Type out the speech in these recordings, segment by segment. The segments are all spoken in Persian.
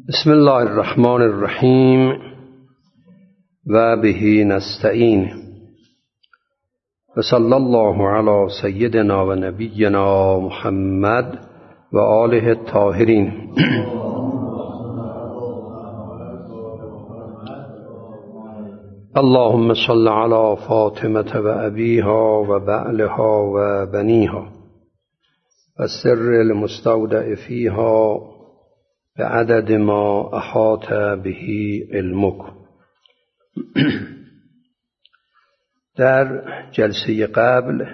بسم الله الرحمن الرحیم و به نستعین و صلی الله علی سیدنا و نبینا محمد و آله الطاهرین. اللهم صل علی فاطمة و ابیها و بعلها و بنیها و سر المستودع فیها به عدد ما احاط به علمک. در جلسه قبل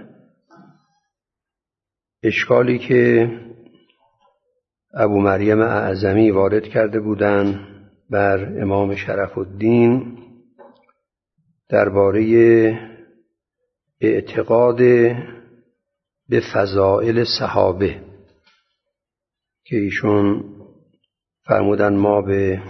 اشکالی که ابو مریم اعظمی وارد کرده بودند بر امام شرف الدین درباره اعتقاد به فضائل صحابه که ایشون فرمودن ما به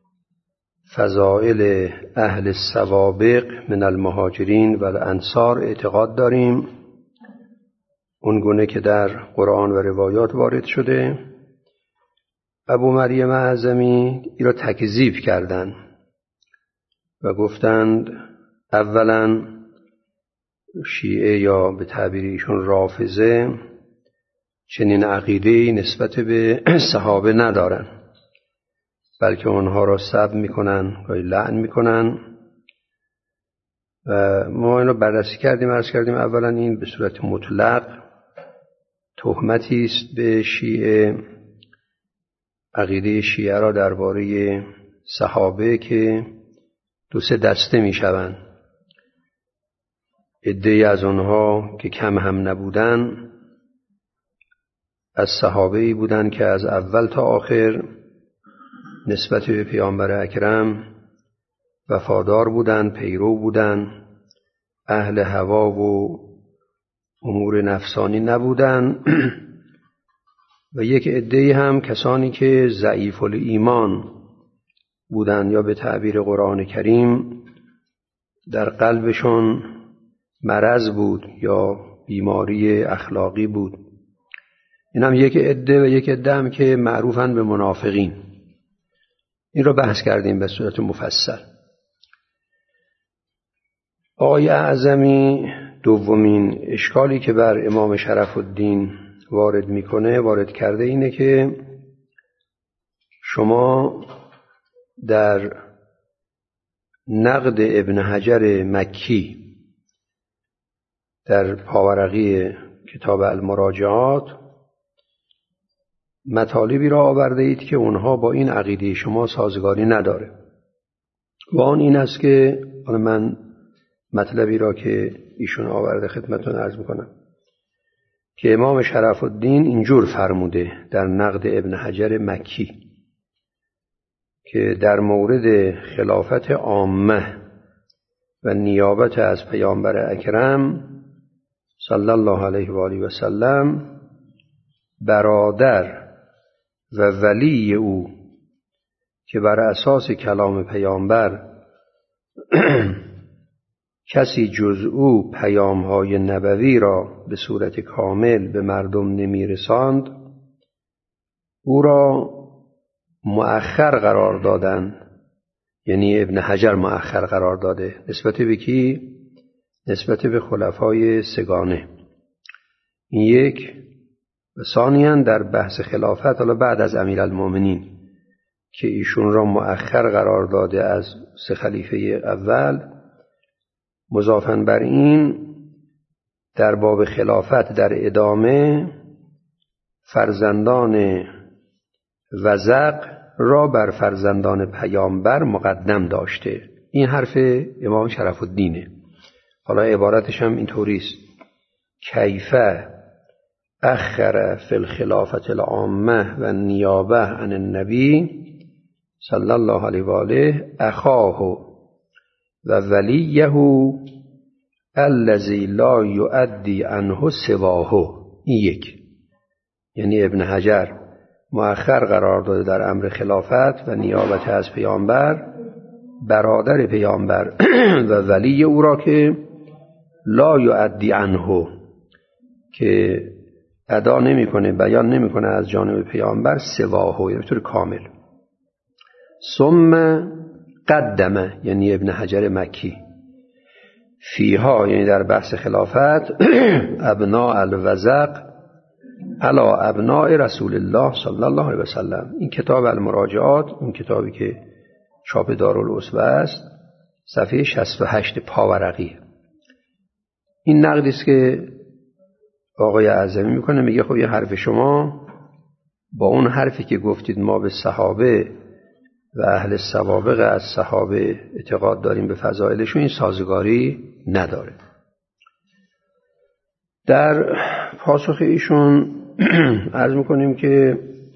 فضائل اهل السوابق من المهاجرین و الانصار اعتقاد داریم، اون گونه که در قرآن و روایات وارد شده. ابو مریم اعظمی این را تکذیب کردند و گفتند اولا شیعه یا به تعبیر ایشون رافضه چنین عقیده‌ای نسبت به صحابه ندارن، بلکه اونها را سب میکنن، گاهی لعن میکنن. و ما اینو بررسی کردیم، عرض کردیم اولا این به صورت مطلق تهمتی است به شیعه، عقیده شیعه را درباره صحابه که دو سه دسته میشوند. عده‌ای از آنها که کم هم نبودن از صحابه‌ای بودند که از اول تا آخر نسبت به پیامبر اکرم وفادار بودند، پیرو بودند، اهل هوا و امور نفسانی نبودند. و یک عده‌ای هم کسانی که ضعیف الایمان بودند یا به تعبیر قرآن کریم در قلبشون مرض بود یا بیماری اخلاقی بود. این هم یک عده و یک عده هم که معروفن به منافقین. این رو بحث کردیم به صورت مفصل. آقای اعظمی دومین اشکالی که بر امام شرف الدین وارد کرده اینه که شما در نقد ابن حجر مکی در پاورقی کتاب المراجعات مطالبی را آورده اید که اونها با این عقیده شما سازگاری نداره. و آن این است که من مطلبی را که ایشون آورده خدمتتون عرض میکنم که امام شرف الدین اینجور فرموده در نقد ابن حجر مکی که در مورد خلافت عامه و نیابت از پیامبر اکرم صلی الله علیه و آله و سلم برادر و ولی او که بر اساس کلام پیامبر کسی جز او پیام‌های نبوی را به صورت کامل به مردم نمی‌رساند، او را مؤخر قرار دادند. یعنی ابن حجر مؤخر قرار داده. نسبت به کی؟ نسبت به خلفای سگانه. این یک. و ثانیاً در بحث خلافت حالا بعد از امیرالمومنین که ایشون را مؤخر قرار داده از سه خلیفه اول، مضافاً بر این در باب خلافت در ادامه فرزندان وزق را بر فرزندان پیامبر مقدم داشته. این حرف امام شرف الدینه. حالا عبارتش هم اینطوری است: کیفه اخر فی الخلافت العامه و نیابه عن النبی صلی الله علیه و آله اخاه و ولیه الذی لا یؤدی عنه سواه. این یک. یعنی ابن حجر مؤخر قرار داده در امر خلافت و نیابت از پیامبر برادر پیامبر و ولی او را که لا یؤدی عنه، که ادا نمیکنه، بیان نمیکنه از جانب پیامبر سواهو، یعنی به طور کامل. ثم قدم یعنی ابن حجر مکی فیها یعنی در بحث خلافت ابناء الوزق علی ابناء رسول الله صلی الله علیه وسلم. این کتاب المراجعات، اون کتابی که چاپ دارالعصبه است، صفحه 68 پاورقی. این نقدی است که آقای اعظمی میکنه، میگه خب یه حرف شما با اون حرفی که گفتید ما به صحابه و اهل سوابق از صحابه اعتقاد داریم به فضائلشون، این سازگاری نداره. در پاسخ ایشون عرض میکنیم که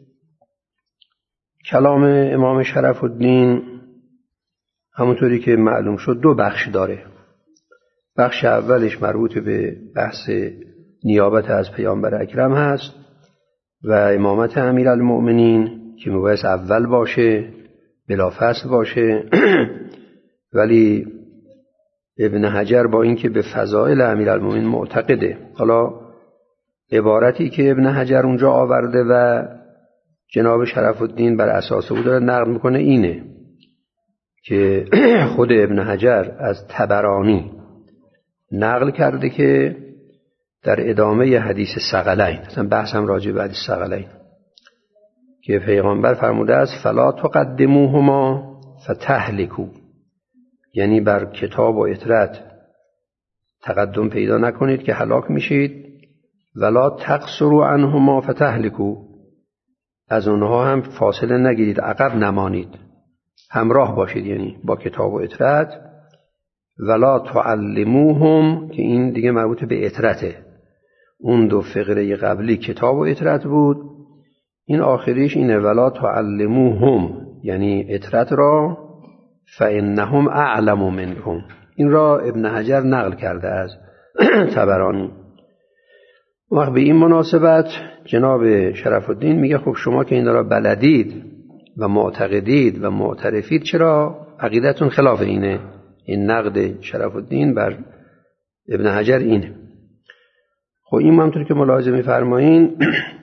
کلام امام شرف الدین همونطوری که معلوم شد دو بخش داره. بخش اولش مربوط به بحث نیابت از پیامبر اکرم هست و امامت امیرالمؤمنین که میبایست اول باشه، بلا فصل باشه. ولی ابن حجر با اینکه به فضائل امیرالمؤمنین معتقده، حالا عبارتی که ابن حجر اونجا آورده و جناب شرف الدین بر اساس او داره نقل میکنه اینه که خود ابن حجر از طبرانی نقل کرده که در ادامه حدیث ثقلین، مثلا بحثم راجع به حدیث ثقلین، که پیغمبر فرموده است فلا تقدموهما فتهلكوا، یعنی بر کتاب و اطرت تقدم پیدا نکنید که هلاک میشید، ولا تقصروا عنهما فتهلكوا، از اونها هم فاصله نگیرید، عقب نمانید، همراه باشید یعنی با کتاب و اطرت. ولا تعلموهم که این دیگه مربوط به اطرته، اون دو فقره قبلی کتاب و اطرت بود، این آخریش اینه ولا تعلموهم یعنی اطرت را فانهم اعلم منکم. این را ابن حجر نقل کرده از طبرانی. وقت به این مناسبت جناب شرف الدین میگه خب شما که این را بلدید و معتقدید و معترفید، چرا عقیدتون خلاف اینه؟ این نقد شرف الدین بر ابن حجر اینه. خب این همونطور که ملاحظه می‌فرمایین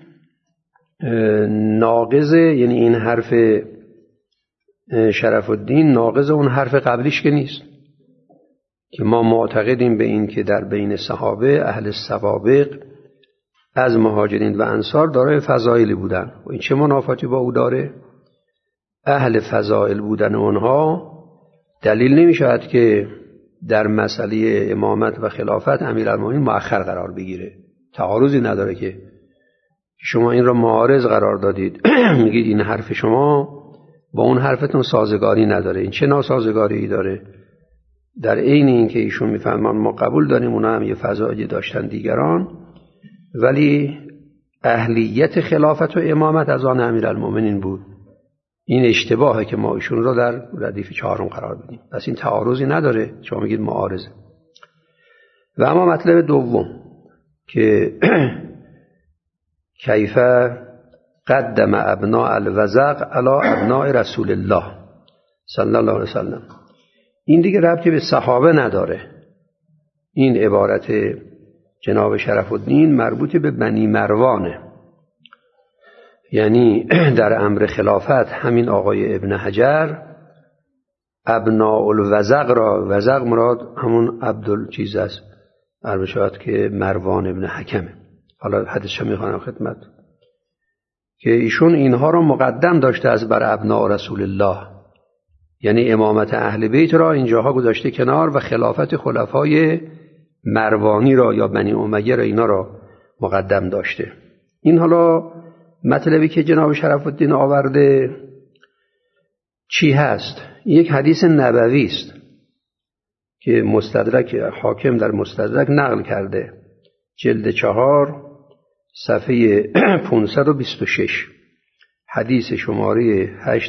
ناقض، یعنی این حرف شرف الدین ناقض اون حرف قبلیش که نیست، که ما معتقدیم به این که در بین صحابه اهل سوابق از مهاجرین و انصار دارای فضائلی بودن و این چه منافاتی با او داره؟ اهل فضائل بودن اونها دلیل نمی شود که در مسئله امامت و خلافت امیرالمومنین مؤخر قرار بگیره. تعارضی نداره که شما این را معارض قرار دادید میگید این حرف شما با اون حرفتون سازگاری نداره. این چه ناسازگاری داره؟ در عین این که ایشون میفهمن ما قبول داریم اونا هم یه فضائلی داشتن دیگران، ولی اهلیت خلافت و امامت از آن امیرالمومنین بود. این اشتباهه که ما ایشون را در ردیف 4 قرار بدیم. پس این تعارضی نداره، شما میگید معارضه. و اما مطلب دوم که کیف قدم ابناء الوزق علی ابناء رسول الله صلی الله علیه وسلم، این دیگه ربطی به صحابه نداره. این عبارت جناب شرف الدین مربوط به بنی مروانه، یعنی در امر خلافت همین آقای ابن حجر ابناء الوزق را، وزق مراد همون عبدال چیز است، عربه شود که مروان ابن حکمه. حالا حدیثش میخوانم خدمت که ایشون اینها را مقدم داشته از بر ابناء رسول الله، یعنی امامت اهل بیت را اینجاها گذاشته کنار و خلافت خلفای مروانی را یا بنی امیه را اینا را مقدم داشته. این حالا مطلبی که جناب شرف الدین آورده چی هست؟ یک حدیث نبوی است که مستدرک حاکم در مستدرک نقل کرده، جلد 4 صفحه 526، حدیث شماره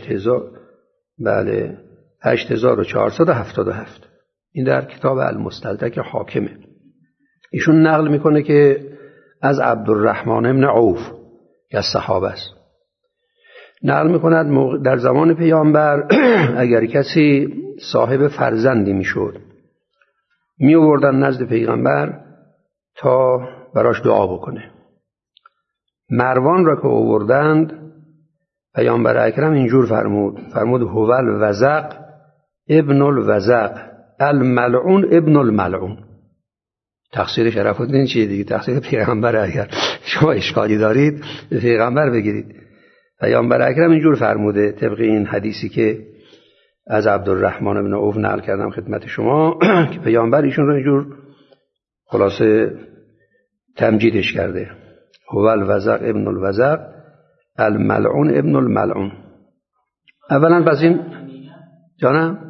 8477. این در کتاب المستدرک حاکمه. ایشون نقل میکنه که از عبدالرحمن ابن عوف که از صحابه است نقل میکند در زمان پیامبر اگر کسی صاحب فرزندی میشد می آوردن نزد پیغمبر تا براش دعا بکنه. مروان را که آوردند پیامبر اکرم اینجور فرمود هو الوزق ابن الوزق الملعون ابن الملعون. تقصیر شرف الدین چیه دیگه؟ تقصیر پیغمبر. اگر شما اشکالی دارید به پیغمبر بگیرید. پیامبر اکرم اینجور فرموده طبق این حدیثی که از عبدالرحمن بن عوف نقل کردم خدمت شما که پیامبر ایشون رو اینجور خلاصه تمجیدش کرده. هو الوزق ابن الوزق الملعون ابن الملعون. اولا پس این جانم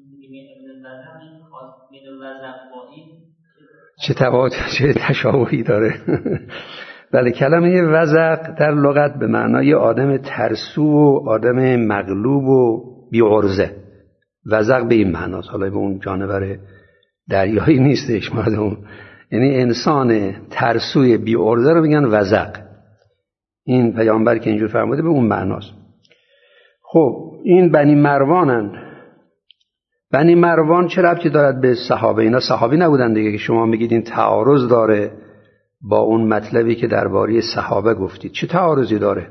چه تشابهی داره. بله، کلمه وزق در لغت به معنای آدم ترسو و آدم مغلوب و بی‌عرضه. وزق به این معناست، حالا به اون جانور دریایی نیستش مردم، یعنی انسان ترسوی بی‌عرضه رو میگن وزق. این پیامبر که اینجور فرموده به اون معناست. خب این بنی مروانند. بنی مروان چه ربطی دارد به صحابه؟ اینا صحابی نبودن دیگه که شما میگید این تعارض داره با اون مطلبی که درباره صحابه گفتید. چه تعارضی داره؟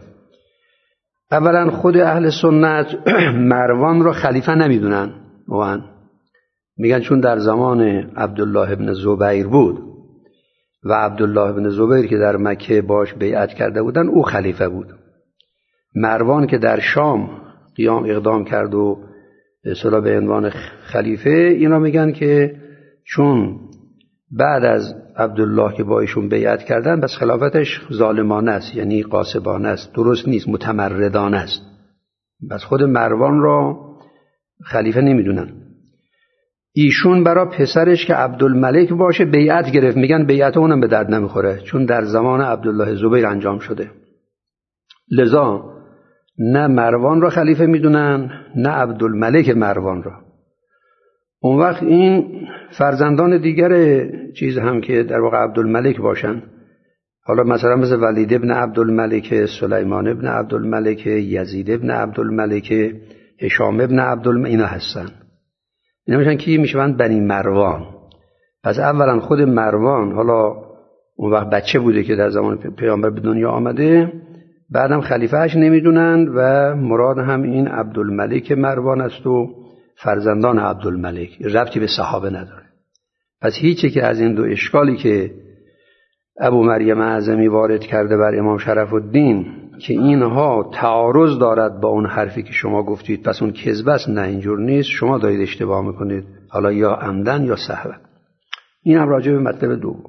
اولا خود اهل سنت مروان رو خلیفه نمیدونن، میگن چون در زمان عبدالله ابن زبیر بود و عبدالله ابن زبیر که در مکه باش بیعت کرده بودن او خلیفه بود. مروان که در شام اقدام کرد و اصطلاح به عنوان خلیفه، اینا میگن که چون بعد از عبدالله که با ایشون بیعت کردن بس خلافتش ظالمانه است، یعنی غاصبانه است، درست نیست، متمردانه است. بس خود مروان را خلیفه نمیدونن. ایشون برای پسرش که عبدالملک باشه بیعت گرفت، میگن بیعت اونم به درد نمیخوره چون در زمان عبدالله زبیر انجام شده. لذا نه مروان را خلیفه میدونن نه عبدالملک مروان را. اون وقت این فرزندان دیگر چیز هم که در واقع عبدالملک باشن، حالا مثلا مثل ولید ابن عبدالملک، سلیمان ابن عبدالملک، یزید ابن عبدالملک، هشام ابن عبدالملک، اینا هستن. اینا میشن کی؟ میشن بنی مروان. پس اولا خود مروان حالا اون وقت بچه بوده که در زمان پیامبر به دنیا آمده، بعدم خلیفهش نمیدونن و مراد هم این عبدالملک مروان است و فرزندان عبدالملک، ربطی به صحابه نداره. پس هیچی که از این دو اشکالی که ابو مریم اعظمی وارد کرده بر امام شرف الدین که اینها تعارض دارد با اون حرفی که شما گفتید پس اون کذب است، نه اینجور نیست، شما دارید اشتباه میکنید، حالا یا عمدن یا سهوا. این هم راجع به مطلب دوم.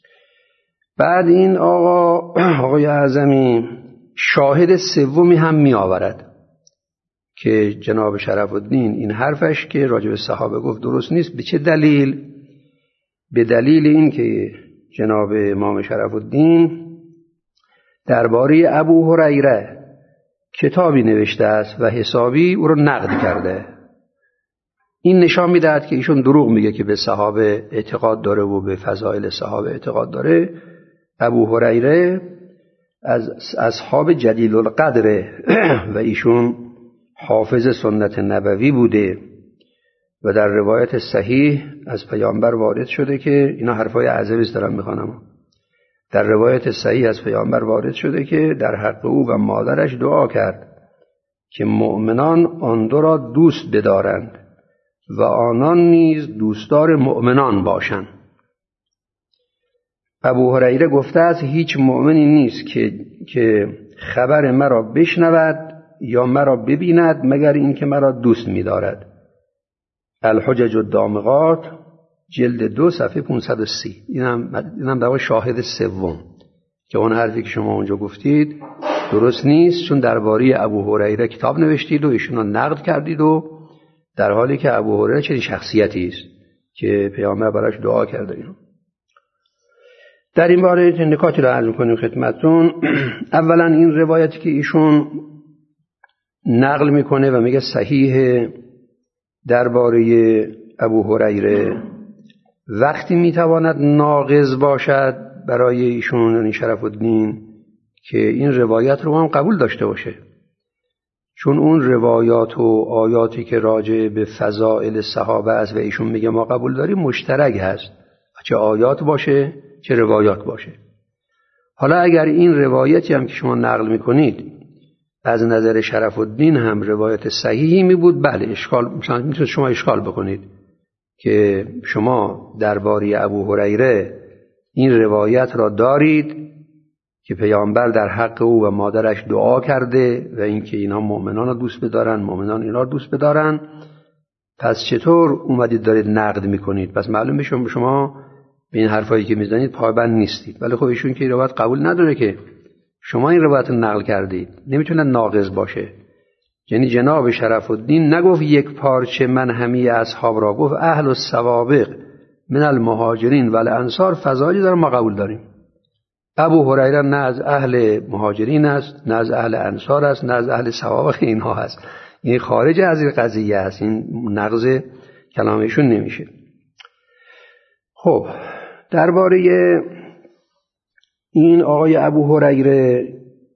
بعد این آقای اعظمی شاهد سومی هم می آورد که جناب شرف الدین این حرفش که راجع به صحابه گفت درست نیست. به چه دلیل؟ به دلیل این که جناب امام شرف الدین درباره ابو هریره کتابی نوشته است و حسابی او رو نقد کرده. این نشان میدهد که ایشون دروغ میگه که به صحابه اعتقاد داره و به فضائل صحابه اعتقاد داره. ابو هریره از اصحاب جلیل القدره و ایشون حافظ سنت نبوی بوده و در روایت صحیح از پیامبر وارد شده که اینا حرفای عزیز دارم میخوانم. در روایت صحیح از پیامبر وارد شده که در حق او و مادرش دعا کرد که مؤمنان آن دو را دوست بدارند و آنان نیز دوستدار مؤمنان باشند. ابو هریره گفته است هیچ مؤمنی نیست که خبر مرا بشنود یا مرا ببیند مگر اینکه مرا دوست می‌دارد. الحجج الدامغات جلد 2 صفحه 530. اینم در واقع شاهد سوم که اون حرفی که شما اونجا گفتید درست نیست، چون درباره ابو هریره کتاب نوشتید و ایشون رو نقد کردید و در حالی که ابو هریره چه شخصیتی است که پیامبر براش دعا کرده. در این باره نکاتی رو عرض می‌کنیم خدمتتون. اولا این روایتی که ایشون نقل میکنه و میگه صحیح درباره ابو هریره، وقتی میتواند ناقض باشد برای ایشون یعنی شرف الدین که این روایت رو هم قبول داشته باشه، چون اون روایات و آیاتی که راجع به فضائل صحابه است و ایشون میگه ما قبول داریم مشترک هست، چه آیات باشه چه روایات باشه. حالا اگر این روایتی هم که شما نقل میکنید از نظر شرف الدین هم روایت صحیحی می بود. بله اشکال مثلا میتونید شما اشکال بکنید که شما درباره ابو هریره این روایت را دارید که پیامبر در حق او و مادرش دعا کرده و اینکه اینها مؤمنان را دوست بدارن، مؤمنان اینا را دوست بدارن، پس چطور اومدید دارید نقد میکنید؟ پس معلومه شما به این حرفایی که میزنید پایبند نیستید. ولی خب ایشون که این روایت قبول نداره که شما این روایت رو نقل کردید، نمیتونه ناقض باشه. یعنی جناب شرف الدین نگفت یک پارچه من همی اصحاب را، گفت اهل السوابق من المهاجرین و الانصار فضایلی داره ما قبول داریم. ابو هریره نه از اهل مهاجرین است، نه از اهل انصار است، نه از اهل سوابق اینها هست. این خارج از این قضیه است، این نقض کلامشون نمیشه. خب درباره این آقای ابو هریره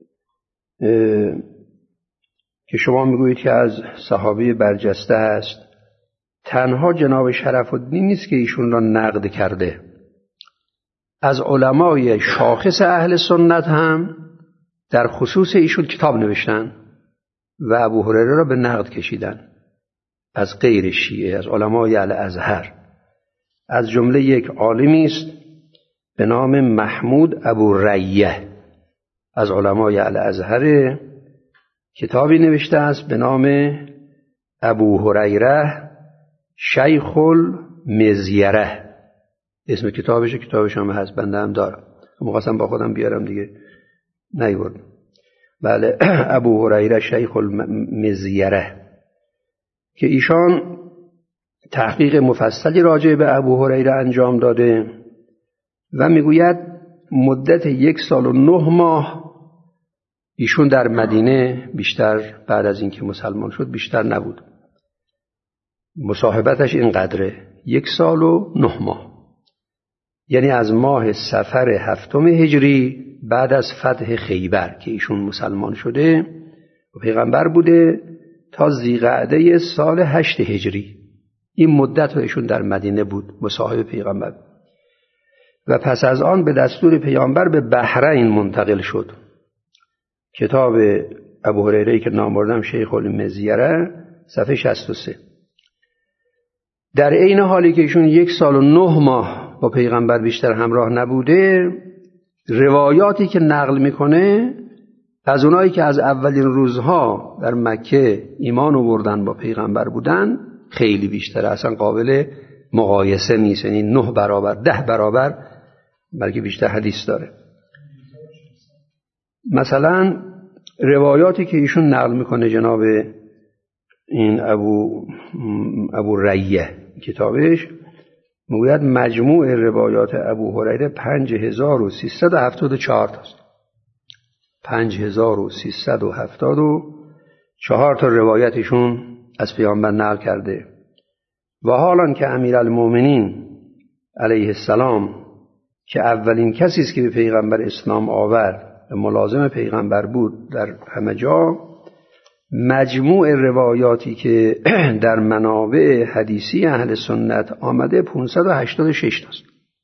که شما میگویید که از صحابه برجسته است، تنها جناب شرف الدین نیست که ایشون را نقد کرده، از علمای شاخص اهل سنت هم در خصوص ایشون کتاب نوشتن و ابو هریره را به نقد کشیدن، از غیر شیعه، از علمای الازهر. از جمله یک عالمی است به نام محمود ابو ریه از علمای الازهر، کتابی نوشته است به نام ابو هریره شیخ المزیره. اسم کتابش هم هست، بنده هم دارم، مقاسم با خودم بیارم دیگه نیوردم. بله ابو هریره شیخ المزیره که ایشان تحقیق مفصلی راجع به ابو هریره انجام داده و میگوید مدت 1 سال و 9 ماه ایشون در مدینه بیشتر بعد از اینکه مسلمان شد بیشتر نبود. مصاحبتش اینقدره، 1 سال و 9 ماه، یعنی از ماه صفر 7 هجری بعد از فتح خیبر که ایشون مسلمان شده و پیغمبر بوده تا ذیقعده سال 8 هجری، این مدت ایشون در مدینه بود مصاحب پیغمبر. و پس از آن به دستور پیامبر به بحرین منتقل شد. کتاب ابو هریره که نام بردم شیخ المزیره صفحه 63. در عین حالی که ایشون 1 سال و 9 ماه با پیغمبر بیشتر همراه نبوده، روایاتی که نقل میکنه از اونایی که از اولین روزها در مکه ایمان آوردن با پیغمبر بودن خیلی بیشتره، اصلا قابل مقایسه نیست. یعنی 9 برابر 10 برابر بلکه بیشتر حدیث داره. مثلا روایاتی که ایشون نقل میکنه جناب این ابو ریه کتابش میگوید مجموع روایات ابو هریره 5374 تاست. 5374 تا روایتشون از پیامبر نقل کرده. و حالان که امیرالمومنین علیه السلام که اولین کسی است که به پیغمبر اسلام آورد و ملازم پیغمبر بود در همه جا، مجموع روایاتی که در منابع حدیثی اهل سنت آمده 586 تاست.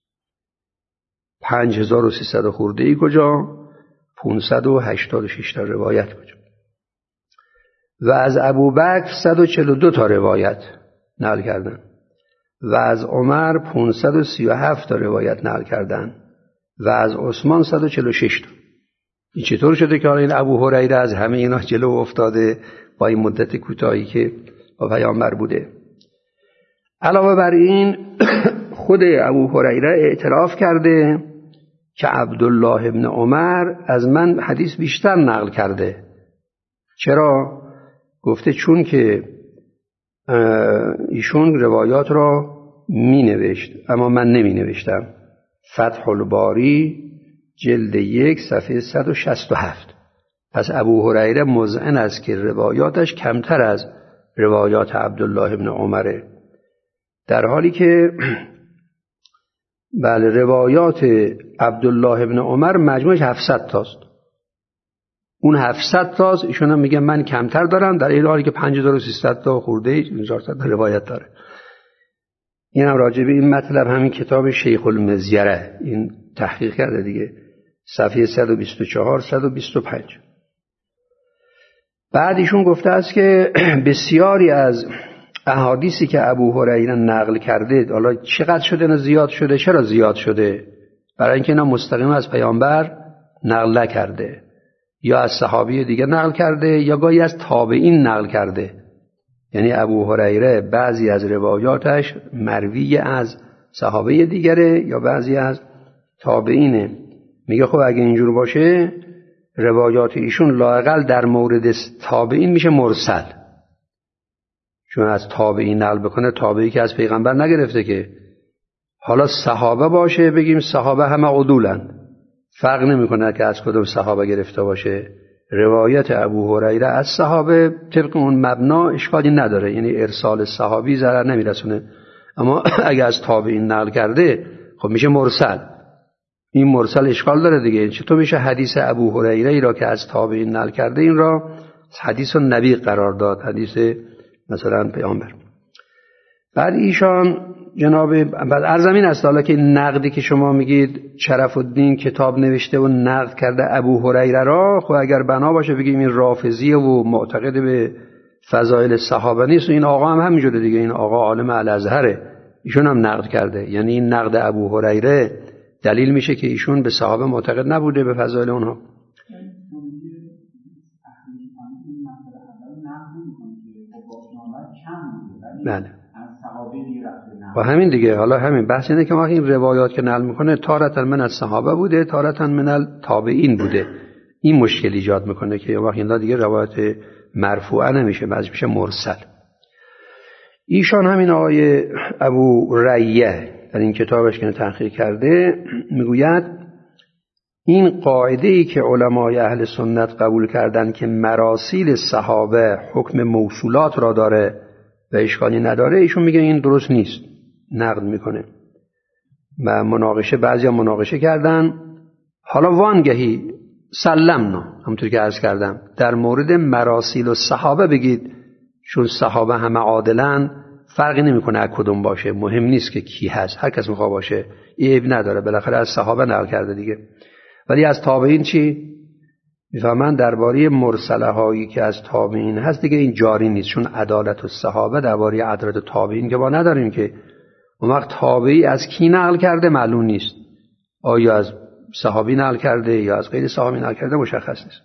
5300 خورده‌ای کجا، 586 تا روایت کجا. و از ابوبکر 142 تا روایت نقل کردن و از عمر 537 تا روایت نقل کردن و از عثمان 146 تا. این چطور شده که این ابو هریره از همه اینا جلو افتاده با این مدت کوتاهی که با پیامبر بوده؟ علاوه بر این خود ابو هریره اعتراف کرده که عبدالله ابن عمر از من حدیث بیشتر نقل کرده. چرا؟ گفته چون که ایشون روایات را می نوشت اما من نمی نوشتم. فتح الباری جلد 1 صفحه 167. پس ابو هریره مذعن است که روایاتش کمتر از روایات عبدالله ابن عمره، در حالی که بله روایات عبدالله ابن عمر مجموعش 700 تاست. اون 700 تاست، ایشون هم میگه من کمتر دارم، در این حالی که 5300 تا خورده 1400 تا روایت داره. این هم راجع به این مطلب همین کتاب شیخ المزیره این تحقیق کرده دیگه، صفحه 124 125. بعد ایشون گفته است که بسیاری از احادیثی که ابو هریره نقل کرده، حالا چقدر شده اینا زیاد شده؟ چرا زیاد شده؟ برای اینکه اینا مستقیم از پیامبر نقل نکرده، یا از صحابی دیگه نقل کرده، یا گاهی از تابعین نقل کرده. یعنی ابو هریره بعضی از روایاتش مروی از صحابه دیگره یا بعضی از تابعینه. میگه خب اگه اینجور باشه روایات ایشون لااقل در مورد تابعین میشه مرسل، چون از تابعین نقل بکنه، تابعی که از پیغمبر نگرفته که. حالا صحابه باشه بگیم صحابه همه عدولن، فرق نمیکنه که از کدوم صحابه گرفته باشه. روایت ابو هریره از صحابه طبق اون مبنا اشکالی نداره، یعنی ارسال صحابی ضرر نمیرسونه. اما اگه از تابعین نقل کرده خب میشه مرسل. این مرسل اشکال داره دیگه. چطور میشه حدیث ابو هریره ای را که از تابعین نقل کرده این را حدیث نبی قرار داد، حدیث مثلا پیامبر؟ بعد ایشان جناب بعد ارزمین است حالا که نقدی که شما میگید شرف الدین کتاب نوشته و نقد کرده ابو هریره را، خب اگر بنا باشه بگیم این رافضیه و معتقد به فضایل صحابه نیست، و این آقا هم همینجوره دیگه، این آقا عالم الازهره، ایشون هم نقد کرده. یعنی این نقد ابو هریره دلیل میشه که ایشون به صحابه معتقد نبوده، به فضایل اونها. بله و همین دیگه. حالا همین بحث اینه که ما این روایات که نقل میکنه تارة من از صحابه بوده، تارة من التابعین بوده. این مشکل ایجاد میکنه که وقتی اینا دیگه روایت مرفوعه نمیشه، بعضی میشه مرسل. ایشان همین آقای ابو ریه در این کتابش که تحقیق کرده میگوید این قاعده ای که علمای اهل سنت قبول کردن که مراسیل صحابه حکم موصولات را داره و اشکالی نداره، ایشون میگه این درست نیست، نقد میکنه. و مناقشه، بعضی هم مناقشه کردن. حالا وانگهی سلمنا، همونطور که عرض کردم، در مورد مراسیل و صحابه بگید چون صحابه همه عادلن، فرقی نمیکنه از کدوم باشه، مهم نیست که کی هست، هر کس میخواد باشه، عیب نداره، بالاخره از صحابه نقل کرده دیگه. ولی از تابعین چی؟ میفهمن درباره مرسله هایی که از تابعین هست دیگه این جاری نیست، چون عدالت الصحابه درباره عدالت تابعین که ما نداریم که. اون وقت تابعی از کی نقل کرده معلوم نیست، آیا از صحابی نقل کرده یا از غیر صحابی نقل کرده مشخص نیست.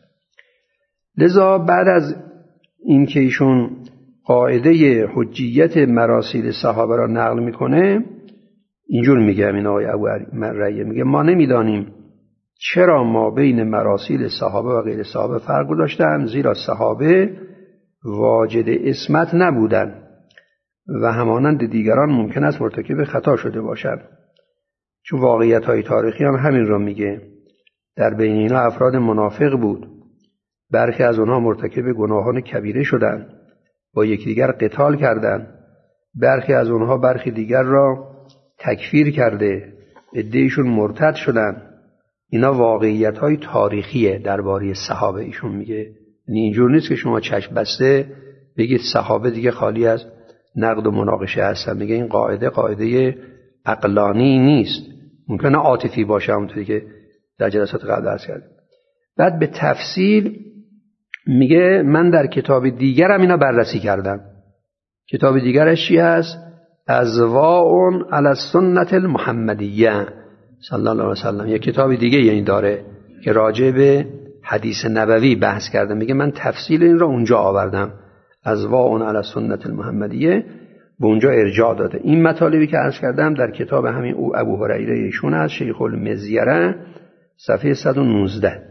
لذا بعد از این که ایشون قاعده حجیت مراسیل صحابه را نقل میکنه، اینجور میگه این آقای ابو ریه، میگه ما نمیدانیم چرا ما بین مراسیل صحابه و غیر صحابه فرق گذاشتن، زیرا صحابه واجد عصمت نبودن و همانند دیگران ممکن است مرتکب خطا شده باشند. چون واقعیت‌های تاریخی هم همین را میگه. در بین اینا افراد منافق بود، برخی از اونها مرتکب گناهان کبیره شدند، با یکدیگر قتال کردند، برخی از اونها برخی دیگر را تکفیر کرده، عده‌شون مرتد شدند. اینا واقعیت‌های تاریخیه درباره صحابه. ایشون میگه یعنی اینجور نیست که شما چشم بسته بگید صحابه دیگه خالی از نقد و مناقشه هستن. میگه این قاعده عقلانی نیست، ممکنه عاطفی باشه، همونطوری که در جلسات قبل عرض کردم. بعد به تفصیل میگه من در کتاب دیگرم اینا بررسی کردم. کتاب دیگرش چی هست؟ اضواء علی السنة المحمدیه صلی الله علیه وسلم. یک کتاب دیگه این داره که راجع به حدیث نبوی بحث کرده. میگه من تفصیل این را اونجا آوردم، اضواء علی السنة المحمدیه، به اونجا ارجاع داده. این مطالبی که عرض کردم در کتاب همین او ابو هریره ایشون از شیخ المزیره صفحه 119.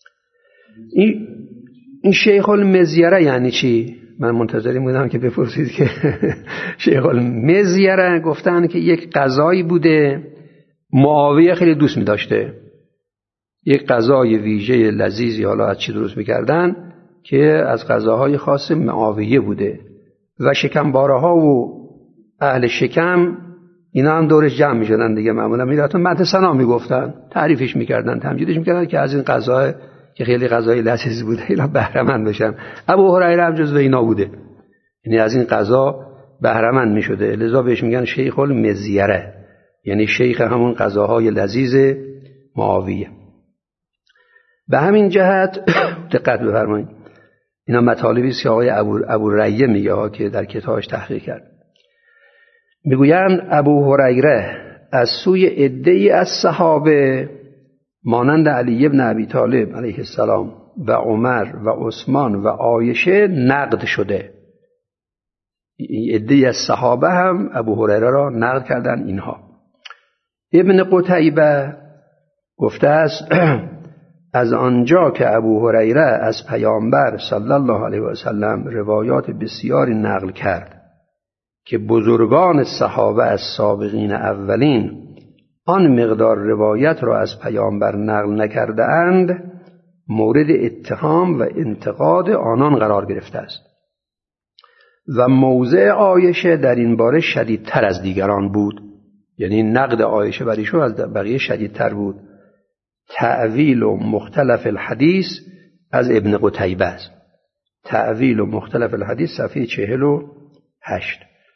این شیخ المزیره یعنی چی؟ من منتظری بودم که بپرسید که شیخ المزیره گفتن که یک غذایی بوده معاویه خیلی دوست می داشته، یک غذای ویژه لذیذی، حالا از چی درست می‌کردن، که از غذاهای خاص معاویه بوده و شکمبارها و اهل شکم اینا هم دورش جمع می‌شدن دیگه، معمولا میرفتن مدح ثنا میگفتن، تعریفش می‌کردن، تمجیدش می‌کردن که از این غذا که خیلی غذای لذیذ بوده اینا بهره مند بشن. ابو هریره هم جزو اینا بوده، یعنی از این غذا بهره مند می‌شده، لذا بهش میگن شیخ المزیره، یعنی شیخ همون غذاهای لذیذ معاویه. به همین جهت دقت بفرمایید، اینا مطالبی است که آقای ابو ریه میگه ها که در کتابش تحقیق کرد. میگویند ابو هریره از سوی عده‌ای از صحابه مانند علی ابن ابی طالب علیه السلام و عمر و عثمان و عایشه نقد شده. عده‌ای از صحابه هم ابو هریره را نقد کردن. اینها ابن قتیبه گفته است از آنجا که ابو هریره از پیامبر صلی الله علیه و سلم روایات بسیاری نقل کرد که بزرگان صحابه از سابقین اولین آن مقدار روایت را از پیامبر نقل نکرده اند، مورد اتهام و انتقاد آنان قرار گرفته است و موضع عایشه در این باره شدیدتر از دیگران بود. یعنی نقد عایشه بر ایشون از بقیه شدیدتر بود. تأویل و مختلف الحدیث از ابن قتیبه است. تأویل و مختلف الحدیث صفحه 48.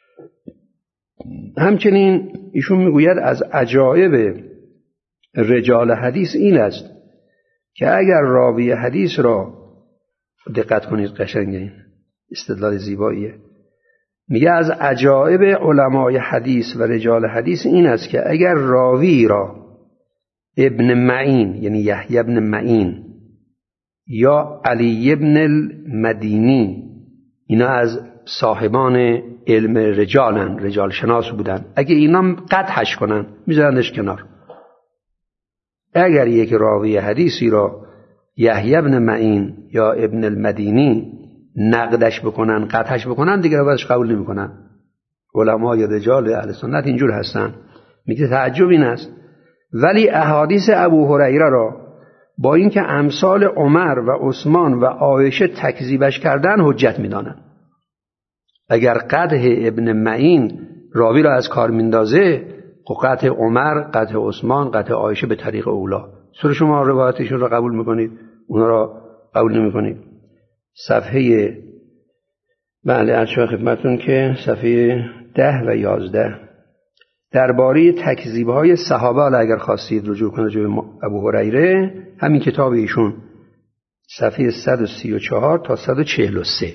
همچنین ایشون میگوید از عجایب رجال حدیث این است که اگر راوی حدیث را، دقت کنید قشنگه، این استدلال زیباییه، میگه از عجایب علمای حدیث و رجال حدیث این است که اگر راوی را ابن معین یعنی یحیی ابن معین یا علی ابن المدینی، اینا از صاحبان علم رجالن، رجال شناس بودن، اگه اینا قطعش کنن میذارنش کنار. اگر یک راوی حدیثی را یحیی ابن معین یا ابن المدینی نقدش بکنن، قطعش بکنن، دیگه روایتش قبول نمیکنن. علمای رجال اهل سنت اینجور هستن. میگه تعجب این است ولی احادیث ابو هریره را با اینکه امثال عمر و عثمان و عایشه تکذیبش کردن حجت میدانند. اگر قدح ابن معین راوی را از کار میندازه، قطع عمر، قطع عثمان، قطع عایشه به طریق اولا، سر شما روایتشون را قبول میکنید، اونا را قبول نمیکنید. صفحه عرض خدمتتون که صفحه 10 و 11 درباره تکذیب‌های صحابه، اگر خواستید رجوع کنید به ابو هریره، همین کتاب ایشون صفحه 134 تا 143.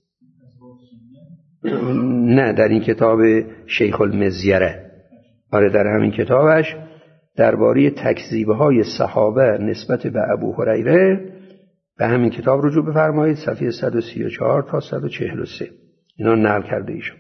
نه، در این کتاب شیخ المزیره. آره، در همین کتابش درباره تکذیب‌های صحابه نسبت به ابو هریره به همین کتاب رجوع بفرمایید، صفحه 134 تا 143. اینا نقل کرده ایشون.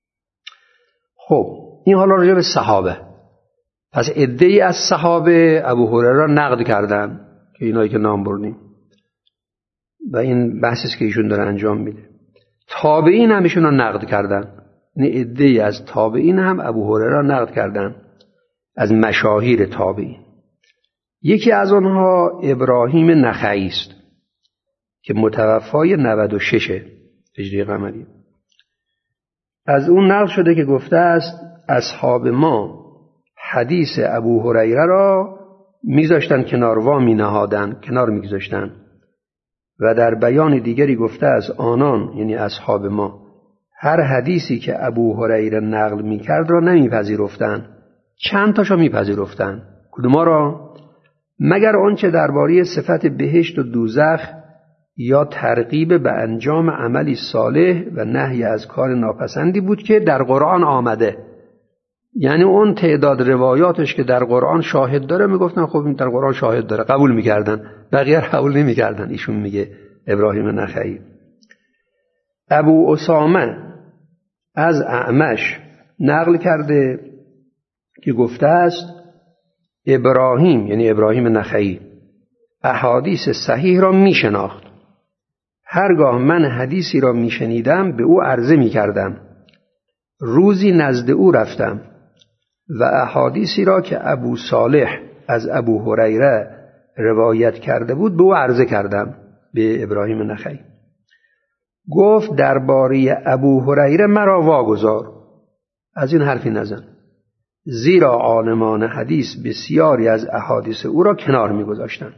خب این حالا راجع به صحابه. پس عده‌ای از صحابه ابو هریره را نقد کردن که اینایی که نام بردیم، و این بحثی است که ایشون داره انجام میده. تابعین هم ایشون را نقد کردن. یعنی عده‌ای از تابعین هم ابو هریره را نقد کردن، از مشاهیر تابعین. یکی از آنها ابراهیم نخعی است که متوفای 96 هجری قمری. از اون نقل شده که گفته است اصحاب ما حدیث ابو هریره را میذاشتن کنار، وامی نهادن، کنار میگذاشتن. و در بیان دیگری گفته از آنان، یعنی اصحاب ما، هر حدیثی که ابو هریره نقل میکرد را نمیپذیرفتن، چند تاشو میپذیرفتن. کدوما را؟ مگر آنچه درباره صفت بهشت و دوزخ یا ترغیب به انجام عملی صالح و نهی از کار ناپسندی بود که در قرآن آمده. یعنی اون تعداد روایاتش که در قرآن شاهد داره میگفتن خب این در قرآن شاهد داره، قبول میکردن، بقیه قبول نمیکردن. ایشون میگه ابراهیم نخعی. ابو اسامه از اعمش نقل کرده که گفته است ابراهیم، یعنی ابراهیم نخعی، احادیث صحیح را میشناخت. هرگاه من حدیثی را میشنیدم به او عرضه میکردم. روزی نزد او رفتم و احادیثی را که ابو صالح از ابو هریره روایت کرده بود به او عرضه کردم، به ابراهیم نخعی. گفت درباره ابو هریره مرا واگذار، از این حرفی نزن، زیرا عالمان حدیث بسیاری از احادیث او را کنار میگذاشتند.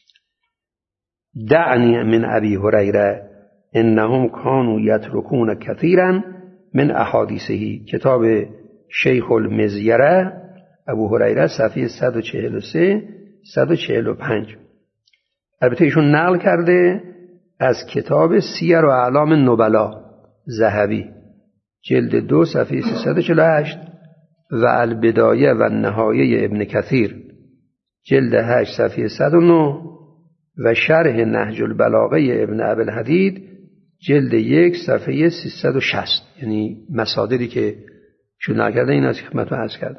دعنی من ابی هریره انهم کانوا یترکون کثیرا من احادیثه. کتاب شیخ المزیره ابو هریره صفحه 143 145. البته ایشون نقل کرده از کتاب سیر و اعلام نبلا ذهبی جلد 2 صفحه 348 و البدایه و نهایه ابن کثیر جلد 8 صفحه 109 و شرح نهج البلاغه ابن ابوالحدید جلد 1 صفحه 360. یعنی مصادری که چون نکرده این از خدمتتون عرض کردم.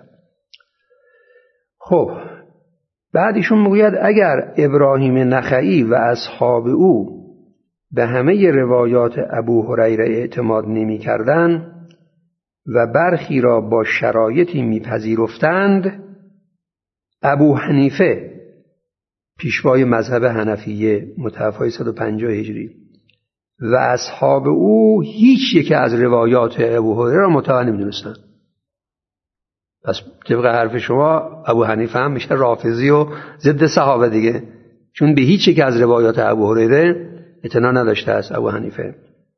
خب بعد ایشون میگوید اگر ابراهیم نخعی و اصحاب او به همه روایات ابو هریره اعتماد نمی کردن و برخی را با شرایطی میپذیرفتند، ابو حنیفه پیشوای مذهب حنفیه متوفای 150 هجری و اصحاب او هیچ یک از روایات ابو هریره را معتبر نمی‌دونستند. پس طبق حرف شما ابو حنیفه هم میشه رافضی و ضد صحابه دیگه، چون به هیچ یک از روایات ابو هریره اعتنا نداشته است. ابو حنیفه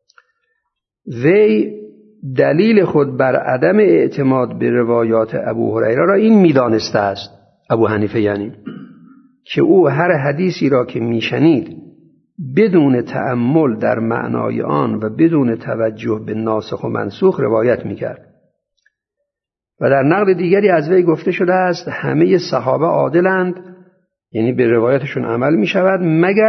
وی دلیل خود بر عدم اعتماد به روایات ابو هریره را این میدانسته است، ابو حنیفه یعنی، که او هر حدیثی را که میشنید بدون تأمل در معنای آن و بدون توجه به ناسخ و منسوخ روایت میکرد. و در نقل دیگری از وی گفته شده است همه صحابه عادلند، یعنی به روایتشون عمل میشود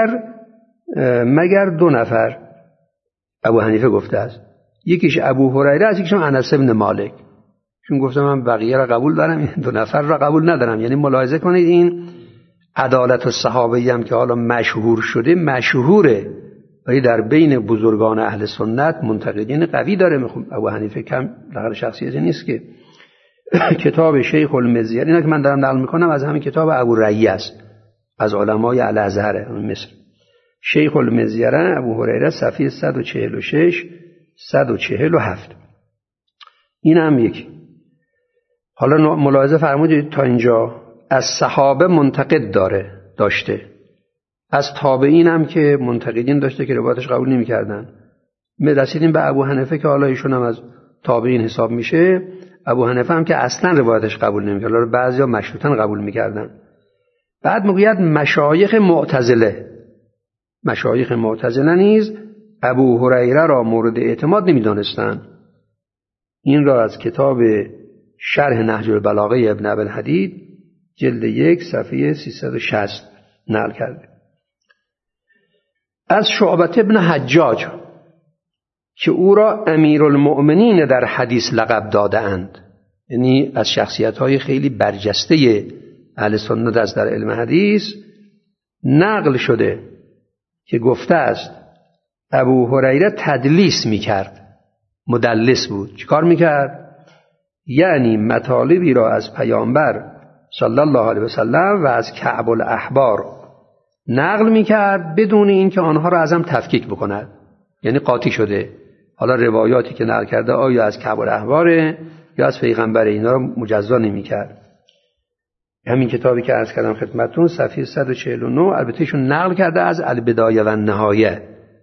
مگر 2 نفر. ابو حنیفه گفته است یکیش ابو هریره است، یکیش انس بن مالک. چون گفتم من بقیه را قبول دارم، این 2 نفر را قبول ندارم. یعنی ملاحظه کنید این عدالت الصحابه هم که حالا مشهور شده مشهوره، ولی در بین بزرگان اهل سنت منتقدین قوی داره. ابو حنیفه کم لقب شخصیتی نیست که. کتاب شیخ المزیر، اینا که من دارم نقل میکنم از همین کتاب ابو رعیه است، از علمای الازهر مصر. شیخ المزیر ابو هریره صفحه 146 147. این هم یکی. حالا ملاحظه فرمودید تا اینجا از صحابه منتقد داشته، از تابعین هم که منتقدین داشته که روایتش قبول نمی‌کردن. رسیدیم به ابو حنیفه که حالا ایشون هم از تابعین حساب میشه. ابو حنیفه هم که اصلا روایتش قبول نمی‌کرد، حالا بعضیا مشروطاً قبول می‌کردن. بعد میگوید مشایخ معتزله نیز ابو هریره را مورد اعتماد نمی‌دانستند. این را از کتاب شرح نهج البلاغه ابن ابوالحدید جلد 1 صفحه 360 نقل کرده. از شعبة ابن حجاج که او را امیرالمؤمنین در حدیث لقب داده اند، یعنی از شخصیت‌های خیلی برجسته اهل سنت از در علم حدیث، نقل شده که گفته است ابو هریره تدلیس میکرد، مدلس بود. چیکار میکرد؟ یعنی مطالبی را از پیامبر صلی الله علیه وسلم و از کعب الاحبار نقل میکرد بدون اینکه آنها را ازم تفکیک بکند. یعنی قاطی شده، حالا روایاتی که نقل کرده آیا از کعب الاحباره یا از پیغمبر، اینا را مجزا نمیکرد. همین کتابی که عرض کردم خدمتتون صفحه 149 البته ایشون نقل کرده از البدایه و النهایه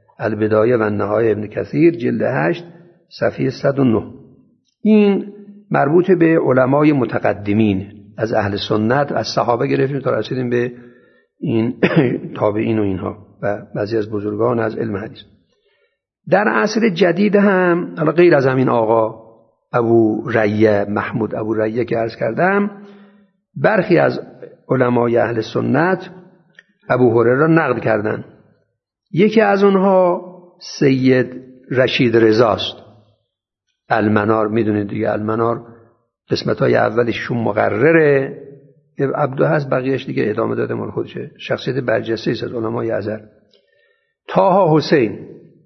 ابن کثیر جلد 8 صفحه 109. این مربوط به علمای متقدمین از اهل سنت، از صحابه گرفتیم تا رسیدیم به این تابعین و اینها و بعضی از بزرگان از علم حدیث. در عصر جدید هم غیر از همین آقا ابو رعیه، محمود ابو رعیه که عرض کردم، برخی از علمای اهل سنت ابو هریره را نقد کردند. یکی از اونها سید رشید رضاست. المنار، میدونید دیگه، المنار قسمت‌های اولشون مقرره، عبدو هست، بقیهش دیگه ادامه داده مال خودشه. شخصیت برجسته است از علمای ازهر. طه حسین،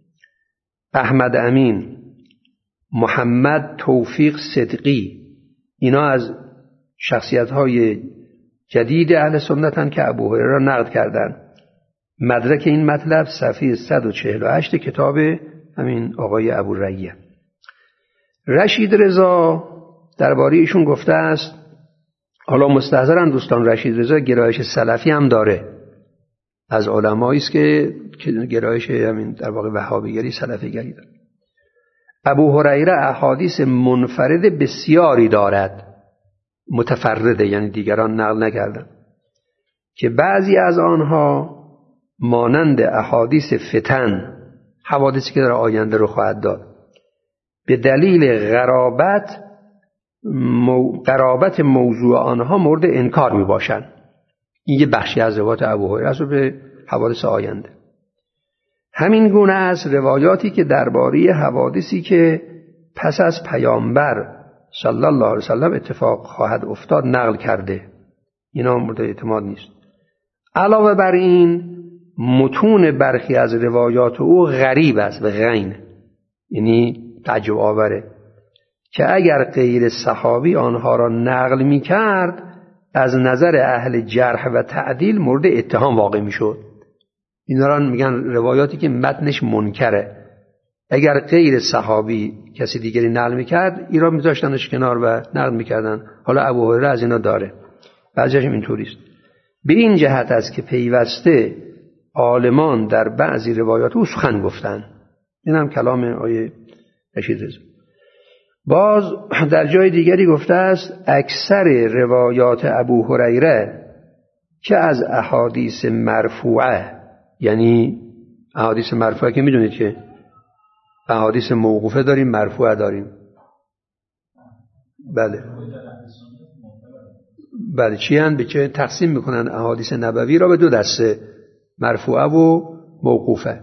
احمد امین، محمد توفیق صدقی، اینا از شخصیت‌های جدید اهل سنتن که ابو هریره را نقد کردن. مدرک این مطلب صفحه 148 کتاب همین آقای ابو رعیه. رشید رضا درباره ایشون گفته است، حالا مستحضرن دوستان، رشید رضا گرایش سلفی هم داره، از علمایی است که گرایش همین در واقع وهابیگری سلفیگری داره. ابو هریره احادیث منفرد بسیاری دارد، متفرده یعنی دیگران نقل نکردن، که بعضی از آنها مانند احادیث فتن، حوادثی که در آینده رو خواهد داد، به دلیل قرابت موضوع آنها مورد انکار می باشند. این یه بخشی از روایات ابوهریره است به حوادث آینده. همین گونه است روایاتی که درباره حوادثی که پس از پیامبر صلی الله علیه وسلم اتفاق خواهد افتاد نقل کرده، اینا مورد اعتماد نیست. علاوه بر این متون برخی از روایات او غریب است و غین، یعنی تعجب آوره، که اگر غیر صحابی آنها را نقل می کرد از نظر اهل جرح و تعدیل مورد اتهام واقع می شد. اینا را میگن روایاتی که متنش منکره. اگر غیر صحابی کسی دیگری نقل می کرد اینا می داشتنش کنار و نقل می کردن. حالا ابوهریره از اینا داره، بعضیش اینطوری است. به این جهت است که پیوسته عالمان در بعضی روایات او سخن گفتن. این هم کلام آیه رشید رضا. باز در جای دیگری گفته است اکثر روایات ابوهریره که از احادیث مرفوعه، یعنی احادیث مرفوعه که میدونید که احادیث موقوفه داریم، مرفوعه داریم. بله چی هن؟ به چه تقسیم میکنن احادیث نبوی را؟ به دو دسته، مرفوعه و موقوفه.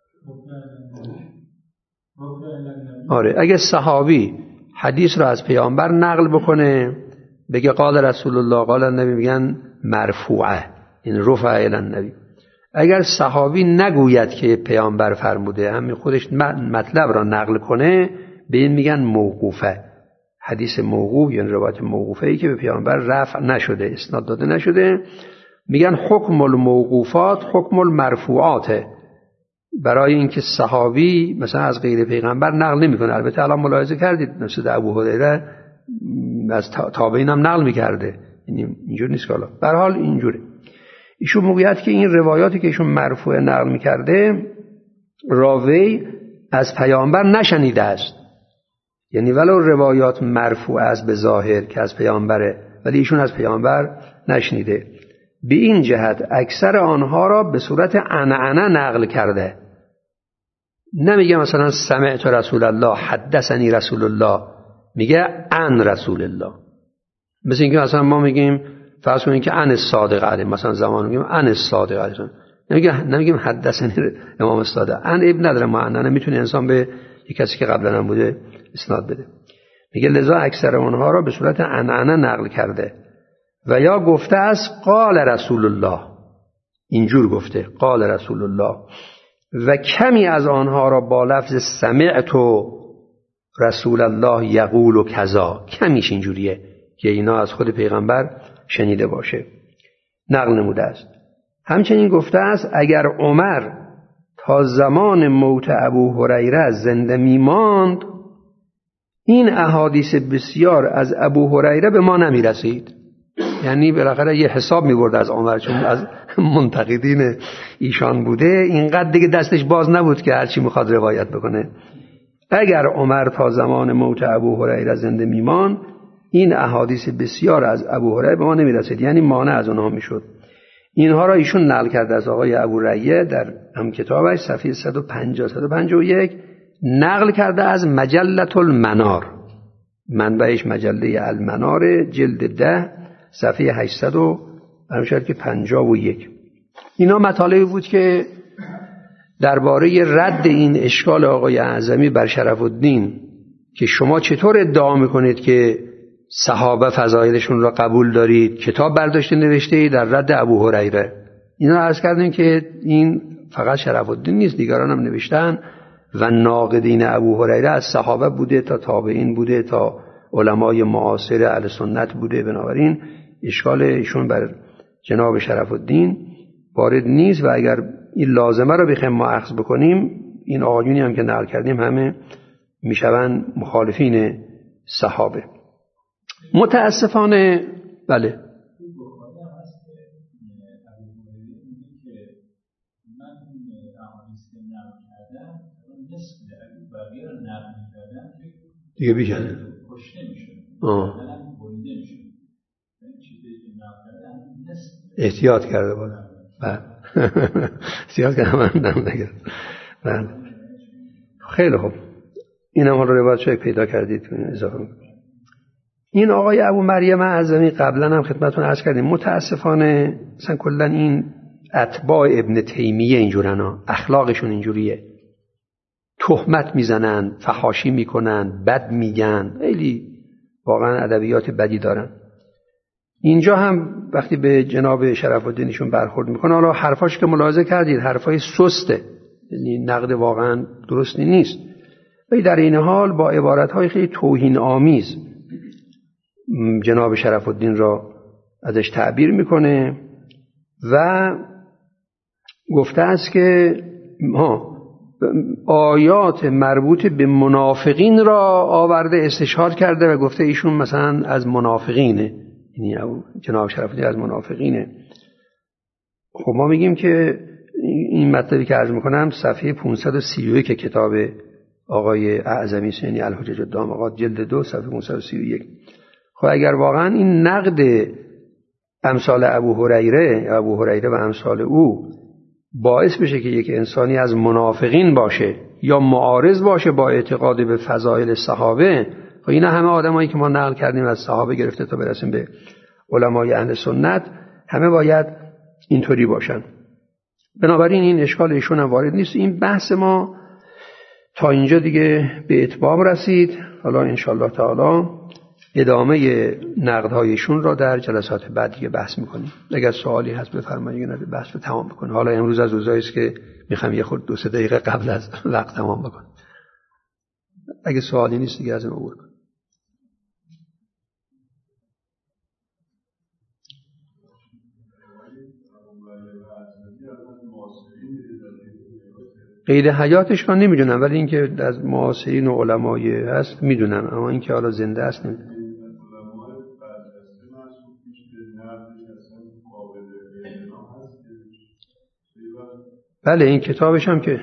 آره، اگه صحابی حدیث را از پیامبر نقل بکنه بگه قال رسول الله قال النبی، میگن مرفوعه، این رفع الی النبی. اگر صحابی نگوید که پیامبر فرموده، همین خودش مطلب را نقل کنه، به این میگن موقوفه. حدیث موقوف یعنی روایت موقوفه ای که به پیامبر رفع نشده، اسناد داده نشده، میگن حکم الموقوفات حکم المرفوعات. برای اینکه صحابی مثلا از غیر پیغمبر نقل نمیکنه. البته الان ملاحظه کردید مثل ابوهریره از تابعین هم نقل میکرده، اینجور نیست که حالا به هر حال اینجوره. ایشون میگوید که این روایاتی که ایشون مرفوع نقل میکرده راوی از پیامبر نشنیده است، یعنی ولو روایات مرفوع است به ظاهر که از پیامبره، ولی ایشون از پیامبر نشنیده. به این جهت اکثر آنها را به صورت عنعنه نقل کرده. نمیگه مثلا سمعت رسول الله، حدثنی رسول الله، میگه عن رسول الله. مثل اینکه مثلا ما میگیم فرض کنیم که عن الصادق علیه، مثلا زمان میگیم عن الصادق علیه، نمیگیم حدثنی امام الصادق. عن ابن نداره، معنی میتونه انسان به یک کسی که قبلا هم بوده اسناد بده. میگه لذا اکثر اونها را به صورت عنعنه نقل کرده. و یا گفته است قال رسول الله، اینجور گفته قال رسول الله، و کمی از آنها را با لفظ سمعت رسول الله یقول و کذا، کمیش اینجوریه که اینا از خود پیغمبر شنیده باشه، نقل نموده است. همچنین گفته است اگر عمر تا زمان موت ابوهریره زنده میماند این احادیث بسیار از ابوهریره به ما نمیرسید. یعنی بالاخره یه حساب می‌برد از عمر، چون از منتقدین ایشان بوده، اینقدر دیگه دستش باز نبود که هرچی میخواد روایت بکنه. اگر عمر تا زمان موت ابوهریره زنده میماند این احادیث بسیار از ابوهریره به ما نمیرسید، یعنی مانع از اونها میشد. اینها را ایشون نقل کرده از آقای ابوریه در هم کتابش صفحه 150-151 نقل کرده از مجلة المنار، منبعش مجله المنار، جلد 10 صفحه 851. اینا مطالبی بود که درباره رد این اشکال آقای اعظمی بر شرف الدین که شما چطور ادعا میکنید که صحابه فضایلشون را قبول دارید، کتاب برداشته نوشته در رد ابوهریره. اینا عرض کردیم که این فقط شرف الدین نیست، دیگران هم نوشتن و ناقدین ابوهریره از صحابه بوده تا تابعین بوده تا علمای معاصر اهل سنت بوده. بنابراین اشکال ایشون بر جناب شرف الدین وارد نیست و اگر این لازمه رو بخوایم ما اخذ بکنیم این آقایونی هم که نقل کردیم همه میشوند مخالفین صحابه. متاسفانه بله دیگه بیشتر احتیاط کرده باید. زیاد که همه نگرد. خیلی خوب، این هم حالا روایت شاید پیدا کردید اضافه میکنم. این آقای ابو مریم اعظمی قبلا هم خدمتتون عرض کردیم، متاسفانه مثلا کلا این اتباع ابن تیمیه اینجورن، اخلاقشون اینجوریه، تهمت میزنن، فحاشی میکنن، بد میگن، خیلی واقعا ادبیات بدی دارن. اینجا هم وقتی به جناب شرف الدینشون برخورد میکنه، حالا حرفاش که ملاحظه کردید حرفای سسته، یعنی نقد واقعا درستی نیست، ولی در این حال با عبارتهای خیلی توهین آمیز جناب شرف الدین را ازش تعبیر میکنه و گفته است که آیات مربوط به منافقین را آورده استشهاد کرده و گفته ایشون مثلا از منافقینه، یعنی جناب شرف الدین از منافقینه. خب ما میگیم که این مطلبی که عرض میکنم صفحه 531 که کتاب آقای اعظمی یعنی الحجج الدامغات جلد 2 صفحه 531. خب اگر واقعا این نقد امثال ابو هریره و امثال او باعث بشه که یک انسانی از منافقین باشه یا معارض باشه با اعتقاد به فضائل صحابه، خب اینا همه آدمایی که ما نقل کردیم از صحابه گرفته تا برسیم به علمای اهل سنت، همه باید اینطوری باشن. بنابراین این اشکال ایشون هم وارد نیست. این بحث ما تا اینجا دیگه به اتمام رسید. حالا انشالله تعالی ادامه نقدهایشون را در جلسات بعد دیگه بحث میکنیم. اگر سوالی هست بفرمایید، اگه بحث رو تمام بکنیم. حالا امروز از روزایی است که میخوام یه خورده 2-3 دقیقه قبل از وقت تمام بکنیم. اگه سوالی نیست دیگه از این عبور کنیم. قید حیاتش رو نمیدونم، ولی اینکه از معاصرین و علمای هست میدونم، اما اینکه حالا زنده است نمیدونم. بله این کتابش هم که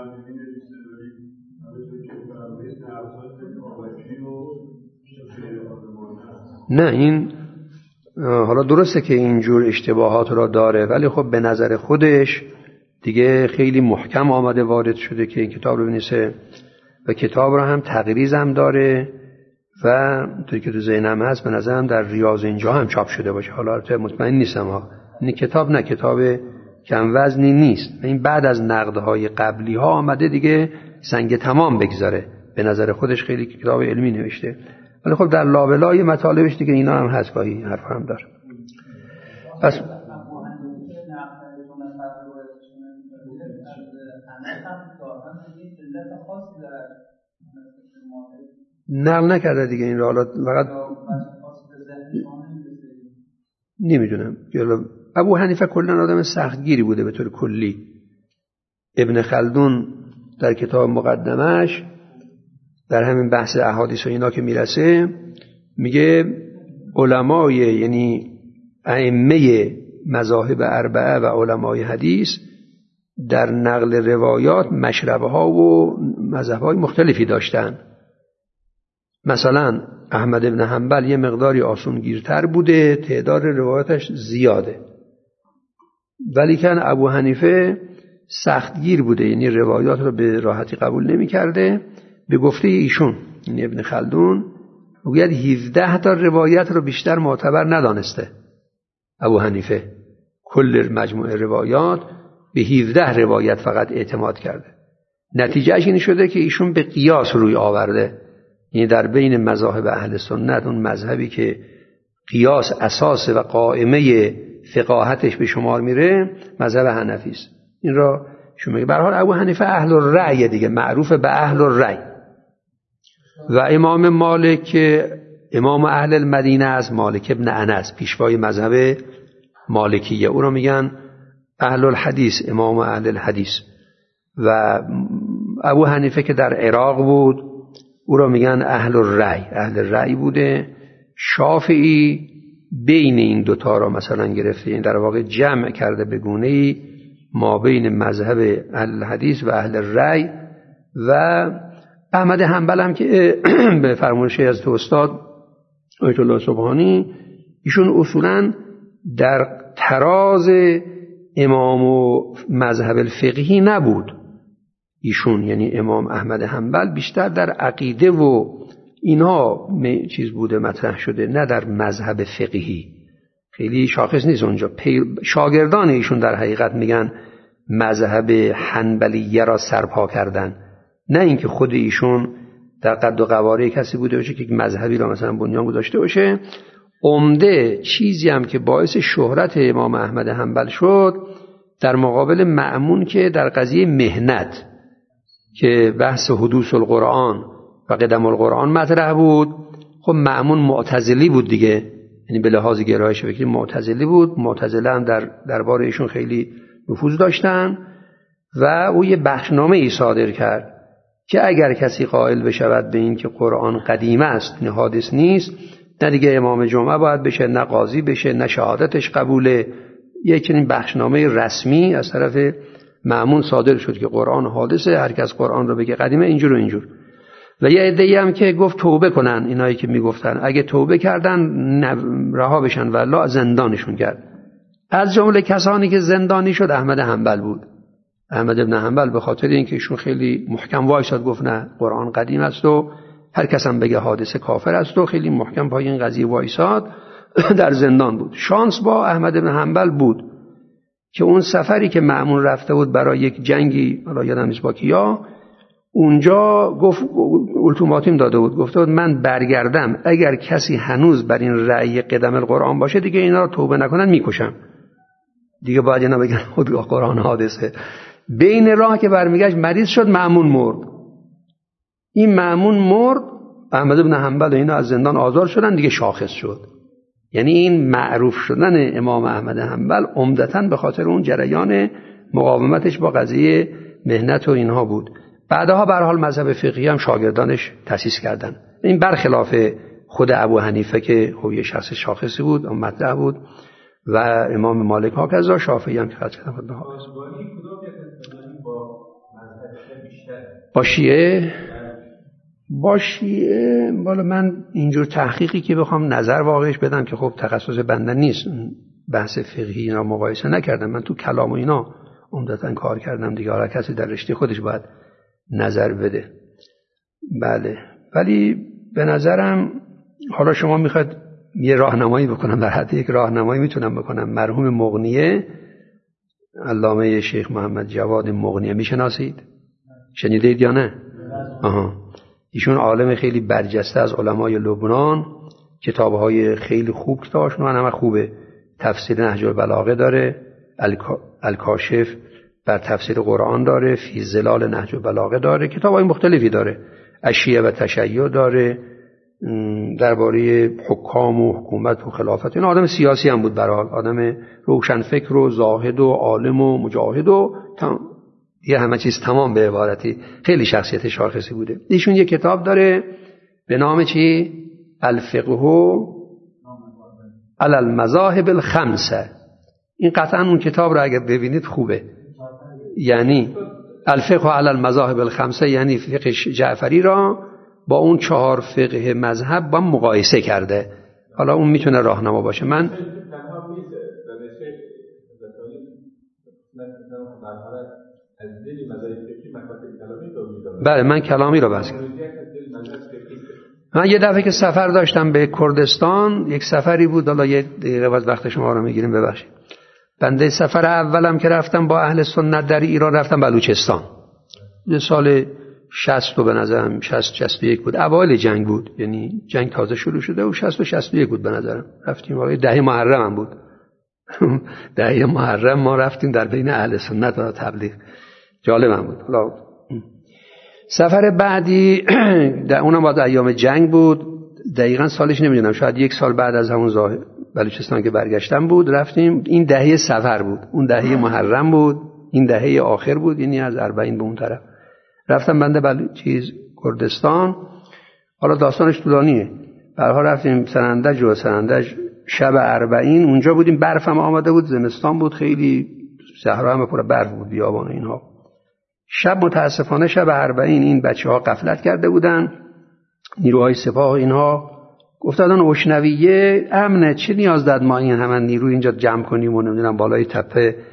نه، این حالا درسته که اینجور اشتباهات را داره، ولی خب به نظر خودش دیگه خیلی محکم آمده وارد شده که این کتاب رو بنویسه و کتاب رو هم تقریض هم داره و توی که تو ذهنم هست به نظرم در ریاض اینجا هم چاپ شده باشه. حالا البته مطمئن نیستم این کتاب نه کتاب کم وزنی نیست، این بعد از نقدهای قبلی ها آمده دیگه سنگ تمام بگذاره. به نظر خودش خیلی کتاب علمی نوشته، ولی خب در لابلای مطالبش دیگه اینا هم هست، گاهی حرف هم داره. پس نقل نکرده دیگه این را، حالا فقط نمیدونم. ابو حنیفه کلا آدم سختگیری بوده به طور کلی. ابن خلدون در کتاب مقدمش در همین بحث احادیث و اینا که میرسه میگه علمای یعنی ائمه مذاهب اربعه و علمای حدیث در نقل روایات مشربه ها و مذهب های مختلفی داشتن. مثلا احمد بن حنبل یه مقداری آسونگیرتر بوده، تعداد روایاتش زیاده، ولی کن ابو حنیفه سختگیر بوده، یعنی روایات رو به راحتی قبول نمی کرده. به گفته ایشون یعنی ابن خلدون میگه 17 تا روایت رو بیشتر معتبر ندانسته ابو حنیفه، کل مجموعه روایات به 17 روایت فقط اعتماد کرده. نتیجهش این شده که ایشون به قیاس روی آورده، یعنی در بین مذاهب اهل سنت اون مذهبی که قیاس اساس و قائمه فقاهتش به شمار میره مذهب حنفی است. این را شما میگه. به هر حال ابو حنیفه اهل الرأی دیگه، معروف به اهل الرأی. و امام مالک امام اهل المدینه از مالک ابن انس پیشوای مذهب مالکیه، او را میگن اهل الحدیث، امام اهل الحدیث. و ابو حنیفه که در عراق بود او را میگن اهل الرأی، اهل الرأی بوده. شافعی بین این دوتا را مثلا گرفته، این در واقع جمع کرده به گونه‌ای ما بین مذهب اهل الحدیث و اهل الرأی. و احمد حنبل هم که به فرمایش از استاد آیت الله سبحانی، ایشون اصولا در تراز امام و مذهب الفقهی نبود ایشون، یعنی امام احمد حنبل بیشتر در عقیده و اینها چیز بوده مطرح شده، نه در مذهب فقهی. خیلی شاخص نیست اونجا. شاگردان ایشون در حقیقت میگن مذهب حنبلیه را سرپا کردن، نه اینکه خود ایشون در قد و قواره کسی بوده باشه که مذهبی را مثلا بنیان گذاشته باشه. عمده چیزی هم که باعث شهرت امام احمد حنبل شد در مقابل مأمون که در قضیه مهنت که بحث حدوث القرآن و قدم القرآن مطرح بود، خب مأمون معتزلی بود دیگه، یعنی به لحاظ گرایش فکری معتزلی بود. معتزله هم دربار ایشون خیلی نفوذ داشتن و او یه بخشنامه ای صادر کرد که اگر کسی قائل بشود به این که قرآن قدیم است، نه حادث نیست، نه دیگه امام جمعه باید بشه، نه قاضی بشه، نه شهادتش قبوله. یک چنین بخشنامه رسمی از طرف مأمون صادر شد که قرآن حادثه، هر کس قرآن رو بگه قدیمه اینجور و اینجور. و یه عده‌ای هم که گفت توبه کنن، اینایی که میگفتن اگه توبه کردن رها بشن، والله زندانشون کرد. از جمله کسانی که زندانی شد احمد حنبل بود. احمد ابن حنبل به خاطر اینکه ایشون خیلی محکم وایساد گفت نه قرآن قدیم است و هر کس هم بگه حادثه کافر است و خیلی محکم پای این قضیه وایساد، در زندان بود. شانس با احمد ابن حنبل بود که اون سفری که مأمون رفته بود برای یک جنگی، حالا یادم نیست با کیا، اونجا گفت التیماتوم داده بود، گفته بود من برگردم اگر کسی هنوز بر این رأی قدم القرآن باشه دیگه اینا رو توبه نکنن میکشم، دیگه باید اینا بگن خود قرآن حادثه. بین راه که برمیگشت مریض شد، مأمون مرد. این مأمون مرد، احمد بن حنبل و اینا از زندان آزاد شدن، دیگه شاخص شد. یعنی این معروف شدن امام احمد حنبل عمدتاً به خاطر اون جریان مقاومتش با قضیه مهنت و اینها بود. بعدها به هر حال مذهب فقهی هم شاگردانش تأسیس کردن. این برخلاف خود ابو حنیفه که خب یه شخص شاخصی بود، اون مطلع بود، و امام مالک ها کذا، شافعی هم که خط کردن خود با شیعه بالا من اینجور تحقیقی که بخوام نظر واقعش بدم که خب تخصص بنده نیست، بحث فقهی اینا مقایسه نکردم، من تو کلام و اینا عمدتاً کار کردم دیگه، هر کسی در رشته خودش باید نظر بده. بله، ولی به نظرم حالا شما میخواد یه راهنمایی بکنم، در حد یک راهنمایی میتونم بکنم. مرحوم مغنیه، علامه شیخ محمد جواد مغنیه میشناسید؟ شنیدید یا نه؟ ایشون عالم خیلی برجسته از علمای لبنان، کتابهای خیلی خوب کتابشون همه خوبه. تفسیر نهج البلاغه داره، الکاشف بر تفسیر قرآن داره، فی ظلال نهج البلاغه داره، کتابهای مختلفی داره، اشیعه و تشیع داره، درباره حکام و حکومت و خلافت. این آدم سیاسی هم بود، برحال آدم روشنفکر و زاهد و عالم و مجاهد و یه همه چیز تمام، به عبارتی خیلی شخصیت شاخصی بوده. ایشون یه کتاب داره به نام چی؟ الفقه علی المذاهب الخمسه. این قطعا اون کتاب رو اگر ببینید خوبه. یعنی الفقه علی المذاهب الخمسه یعنی فقه جعفری را با اون 4 فقه مذهب با مقایسه کرده. حالا اون میتونه راهنما باشه. من بله، من کلامی رو بس کردم. من یه دفعه که سفر داشتم به کردستان، یک سفری بود، حالا یه دقیقه بعد وقت شما رو میگیریم ببخشید. بنده سفر اولم که رفتم با اهل سنت در ایران رفتم بلوچستان. سال 60 به نظرم 60-61 بود، اوایل جنگ بود، یعنی جنگ تازه شروع شده و 60-61 بود به نظرم. رفتیم واقعا ده محرم هم بود. ده محرم ما رفتیم در بین اهل سنت و تبلیغ، جالب هم بود. حالا سفر بعدی در اونم بعد ایام جنگ بود، دقیقاً سالش نمیدونم، شاید 1 سال بعد از همون بلوچستان که برگشتم بود. رفتیم، این دهه سفر بود، اون دهه محرم بود، این دهه آخر بود، یعنی از 40 به اون طرف رفتم بنده کردستان. حالا داستانش طولانیه. برها رفتیم سنندج شب 40 اونجا بودیم، برف هم آمده بود، زمستان بود، خیلی صحرا هم پر برف بود، بیابان اینها. شب متاسفانه شب 40 این بچه‌ها غفلت کرده بودن، نیروهای سپاه اینها گفتن اشنویه امنه، چه نیاز داد ما این همه نیرو اینجا جمع کنیم و نمیدونم بالای تپه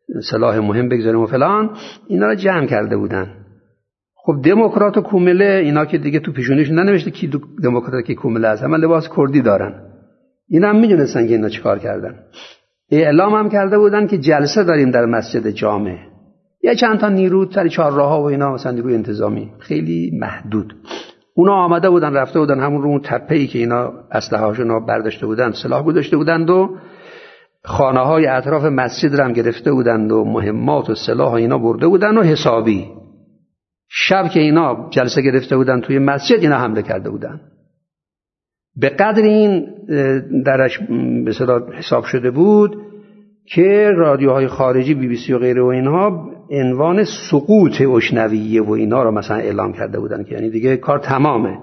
سلاح مهم بگذاریم و فلان، اینا رو جمع کرده بودن. خب دموکرات و کومله اینا که دیگه تو پیشونیشون ننوشته کی دموکرات کی کومله است، همه لباس کردی دارن. اینا هم میدونستن که اینا چیکار کردن. اعلام هم کرده بودن که جلسه داریم در مسجد جامع. یه چند تا نیرو سر چهارراه‌ها و اینا، مثلا نیروی انتظامی خیلی محدود، اونا آمده بودن رفته بودن همون رو اون تپه‌ای که اینا اسلحه‌هاشون برداشته بودن سلاح گذاشته بودند و خانه‌های اطراف مسجد رو هم گرفته بودند و مهمات و سلاح اینا برده بودن و حسابی شب که اینا جلسه گرفته بودن توی مسجد اینا حمله کرده بودن. به قدر این درش به صدا حساب شده بود که رادیوهای خارجی بی بی سی و غیره و اینها عنوان سقوط اشنویه و اینا رو مثلا اعلام کرده بودن که یعنی دیگه کار تمامه.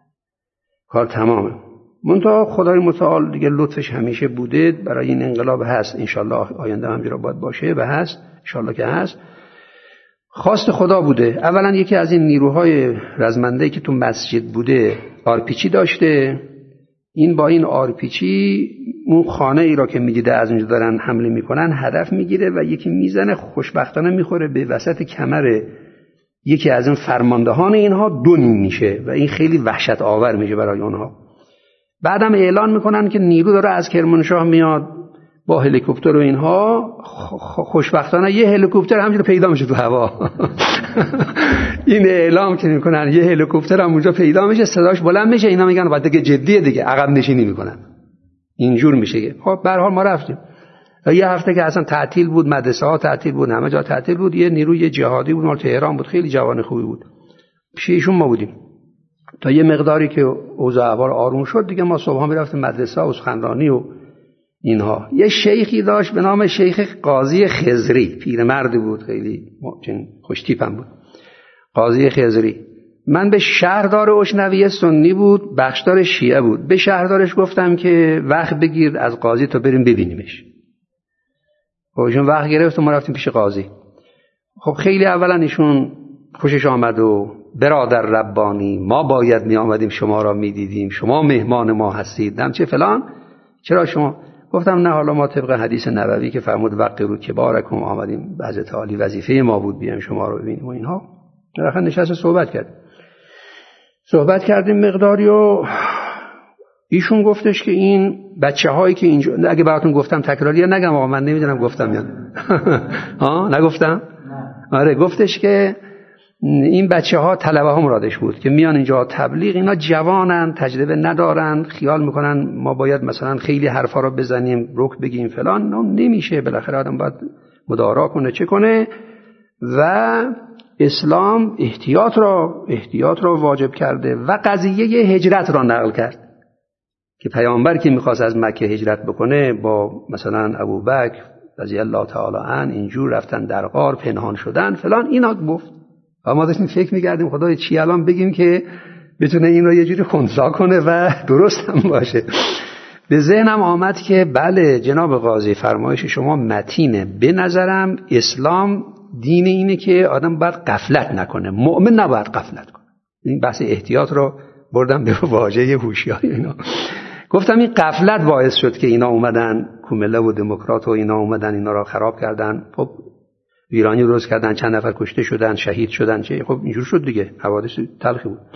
منتها خدای متعال دیگه لطفش همیشه بوده برای این انقلاب هست، انشالله آینده همجورا باید باشه و هست انشالله که هست. خواست خدا بوده. اولا یکی از این نیروهای رزمنده که تو مسجد بوده آرپیچی داشته، این با این آرپیچی اون خانه ای را که میدیده از اونجا دارن حمله میکنن هدف میگیره و یکی میزنه، خوشبختانه میخوره به وسط کمر یکی از این فرماندهان اینها، دون میشه و این خیلی وحشت آور میشه برای اونها. بعدم اعلان میکنن که نیرو داره از کرمانشاه میاد با هلیکوپتر و اینها. خوشبختانه یه هلیکوپتر همینجوری پیدا میشه تو هوا. این اعلام که میکنن یه هلیکوپتر هم اونجا پیدا میشه، صداش بلند میشه، اینا میگن بعد دیگه جدیه دیگه، عقب نشینی میکنن. اینجور میشه. خب به هر حال ما رفتیم. یه هفته که اصلا تعطیل بود، مدرسه ها تعطیل بود، همه جا تعطیل بود. یه نیروی جهادی بود مال تهران بود، خیلی جوان خوبی بود، پیش ایشون ما بودیم. تا یه مقداری که اوضاع احوال آروم شد دیگه ما صبحا میرفتیم مدرسه و سخنرانی و اینها. یه شیخی داشت به نام شیخ قاضی خضری، پیرمردی بود، خیلی خوش تیپم بود، قاضی خضری. من به شهردار اشنویه سنی بود، بخشدار شیعه بود. به شهردارش گفتم که وقت بگیر از قاضی تا بریم ببینیمش. خب ایشون وقت گرفت و ما رفتیم پیش قاضی. خب خیلی اولا ایشون خوشش آمد و برادر ربانی ما باید می آمدیم شما را می دیدیم، شما مهمان ما هستید، نم چه فلان، چرا شما؟ گفتم نه، حالا ما طبق حدیث نبوی که فرمود وقتی کبارکم آمدیم بعض تعالی وظیفه ما بود بیایم شما رو ببینیم و اینها. درخواست نشست صحبت کردیم مقداری و ایشون گفتش که این بچه هایی که اینجا، اگه براتون گفتم تکراریه نگم آقا، من نمیدونم گفتم یا نگفتم. آره گفتش که این بچه ها طلبه ها مرادش بود که میان اینجا تبلیغ، اینا جوانن، تجربه ندارن، خیال میکنن ما باید مثلا خیلی حرفا رو بزنیم، رک بگیم فلان. نمیشه، بالاخره آدم باید مدارا کنه چه کنه. و اسلام احتیاط را واجب کرده و قضیه هجرت را نقل کرد که پیامبر که میخواست از مکه هجرت بکنه با مثلا ابوبکر رضی الله تعالی عنه اینجور رفتن در غار پنهان شدن فلان، اینا گفت. و ما داشتیم فکر می‌کردیم خدای چی الان بگیم که بتونه این رو یه جوری خنثی کنه و درست هم باشه. به ذهنم آمد که بله جناب قاضی فرمایش شما متینه، به نظرم اسلام دین اینه که آدم باید غفلت نکنه، مؤمن نباید غفلت کنه. این بحث احتیاط رو بردم به واژه هوشیاری اینا. گفتم این غفلت باعث شد که اینا اومدن کومله و دموکرات و اینا اومدن اینا را خراب کردن. خب ویرانی درست کردن، چند نفر کشته شدن، شهید شدن، چه خب اینجور شد دیگه، حوادث تلخی بود.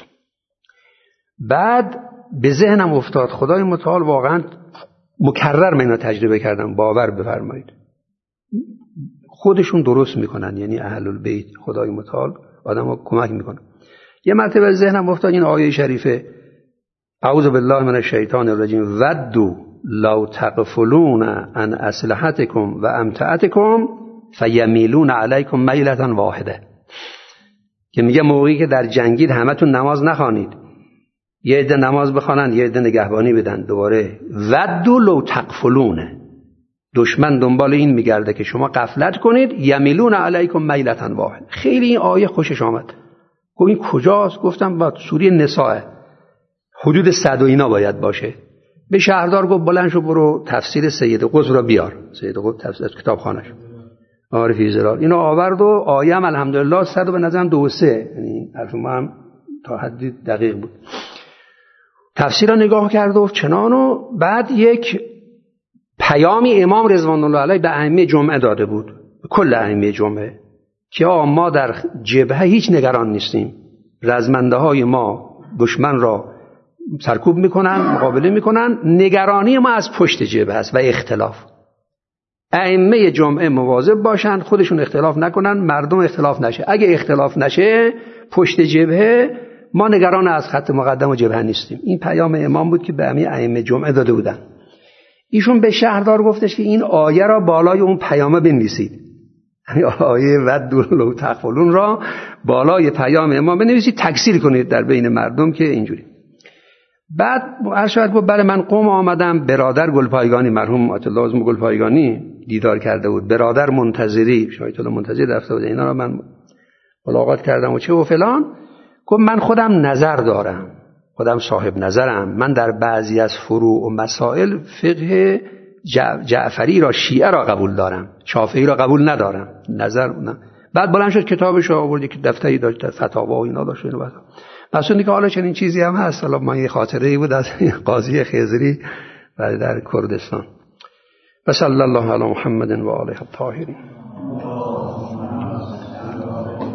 بعد به ذهنم افتاد خدای متعال واقعا مکرر من اینا تجربه کردم، باور بفرمایید خودشون درست میکنن، یعنی اهل البیت خدای متعال آدمو کمک میکنن. یه مرتبه ذهنم افتاد این آیه شریفه اعوذ بالله من الشیطان الرجیم ودوا لو تغفلون عن اسلحتکم و امتعتکم فیمیلون علیکم میلة واحده، که میگه موقعی که در جنگید همتون نماز نخوانید، یه عده نماز بخوانند یه عده نگهبانی بدن. دوباره ودوا لو تغفلون، دشمن دنبال این میگرده که شما غفلت کنید، یمیلون علیکم میلة واحده. خیلی این آیه خوشش آمد. گفت این کجاست؟ گفتم با سوره نساء، حدود 100 و اینا باید باشه. به شهردار گفت بلند شو برو تفسیر سید قطب را بیار. سید قطب تفسیر کتابخانه‌اش عارفی زلال اینو آورد و آیه هم الحمدلله 100 به نظرم 2-3، یعنی حرف ما هم تا حدی دقیق بود. تفسیر را نگاه کرد و چنان. و بعد یک پیامی امام رضوان الله علیه به ائمه جمعه داده بود کل ائمه جمعه که ما در جبهه هیچ نگران نیستیم، رزمنده های ما دشمن را سرکوب میکنن، مقابله میکنن، نگرانی ما از پشت جبهه است و اختلاف. ائمه جمعه مواظب باشن خودشون اختلاف نکنن، مردم اختلاف نشه. اگه اختلاف نشه پشت جبهه ما نگران از خط مقدم و جبهه نیستیم. این پیام امام بود که به همه ائمه جمعه داده بودن. ایشون به شهردار گفتش که این آیه را بالای اون پیامه بنویسید، یعنی آیه ودوا لو تکفرون را بالای پیام امام بنویسید، تکثیر کنید در بین مردم که اینجوری. بعد ارشد گفت برای من قوم آمدم، برادر گلپایگانی مرحوم آیت الله اعظم گلپایگانی دیدار کرده بود، برادر منتظری آیت الله منتظری رفته بود، اینا را من ملاقات کردم و چه و فلان. گفت من خودم نظر دارم، خودم صاحب نظرم، من در بعضی از فروع و مسائل فقه جعفری را شیعه را قبول دارم، شافعی را قبول ندارم. نظر نه. بعد بلند شد کتابش رو آورد که دفتری داشت فتاوا و اینا داشت. مثلا که حالا چنین چیزی هم هست. حالا من یه خاطره ای بود از قاضی خضری در کردستان. و صلی الله علی محمد و آله الطاهرین.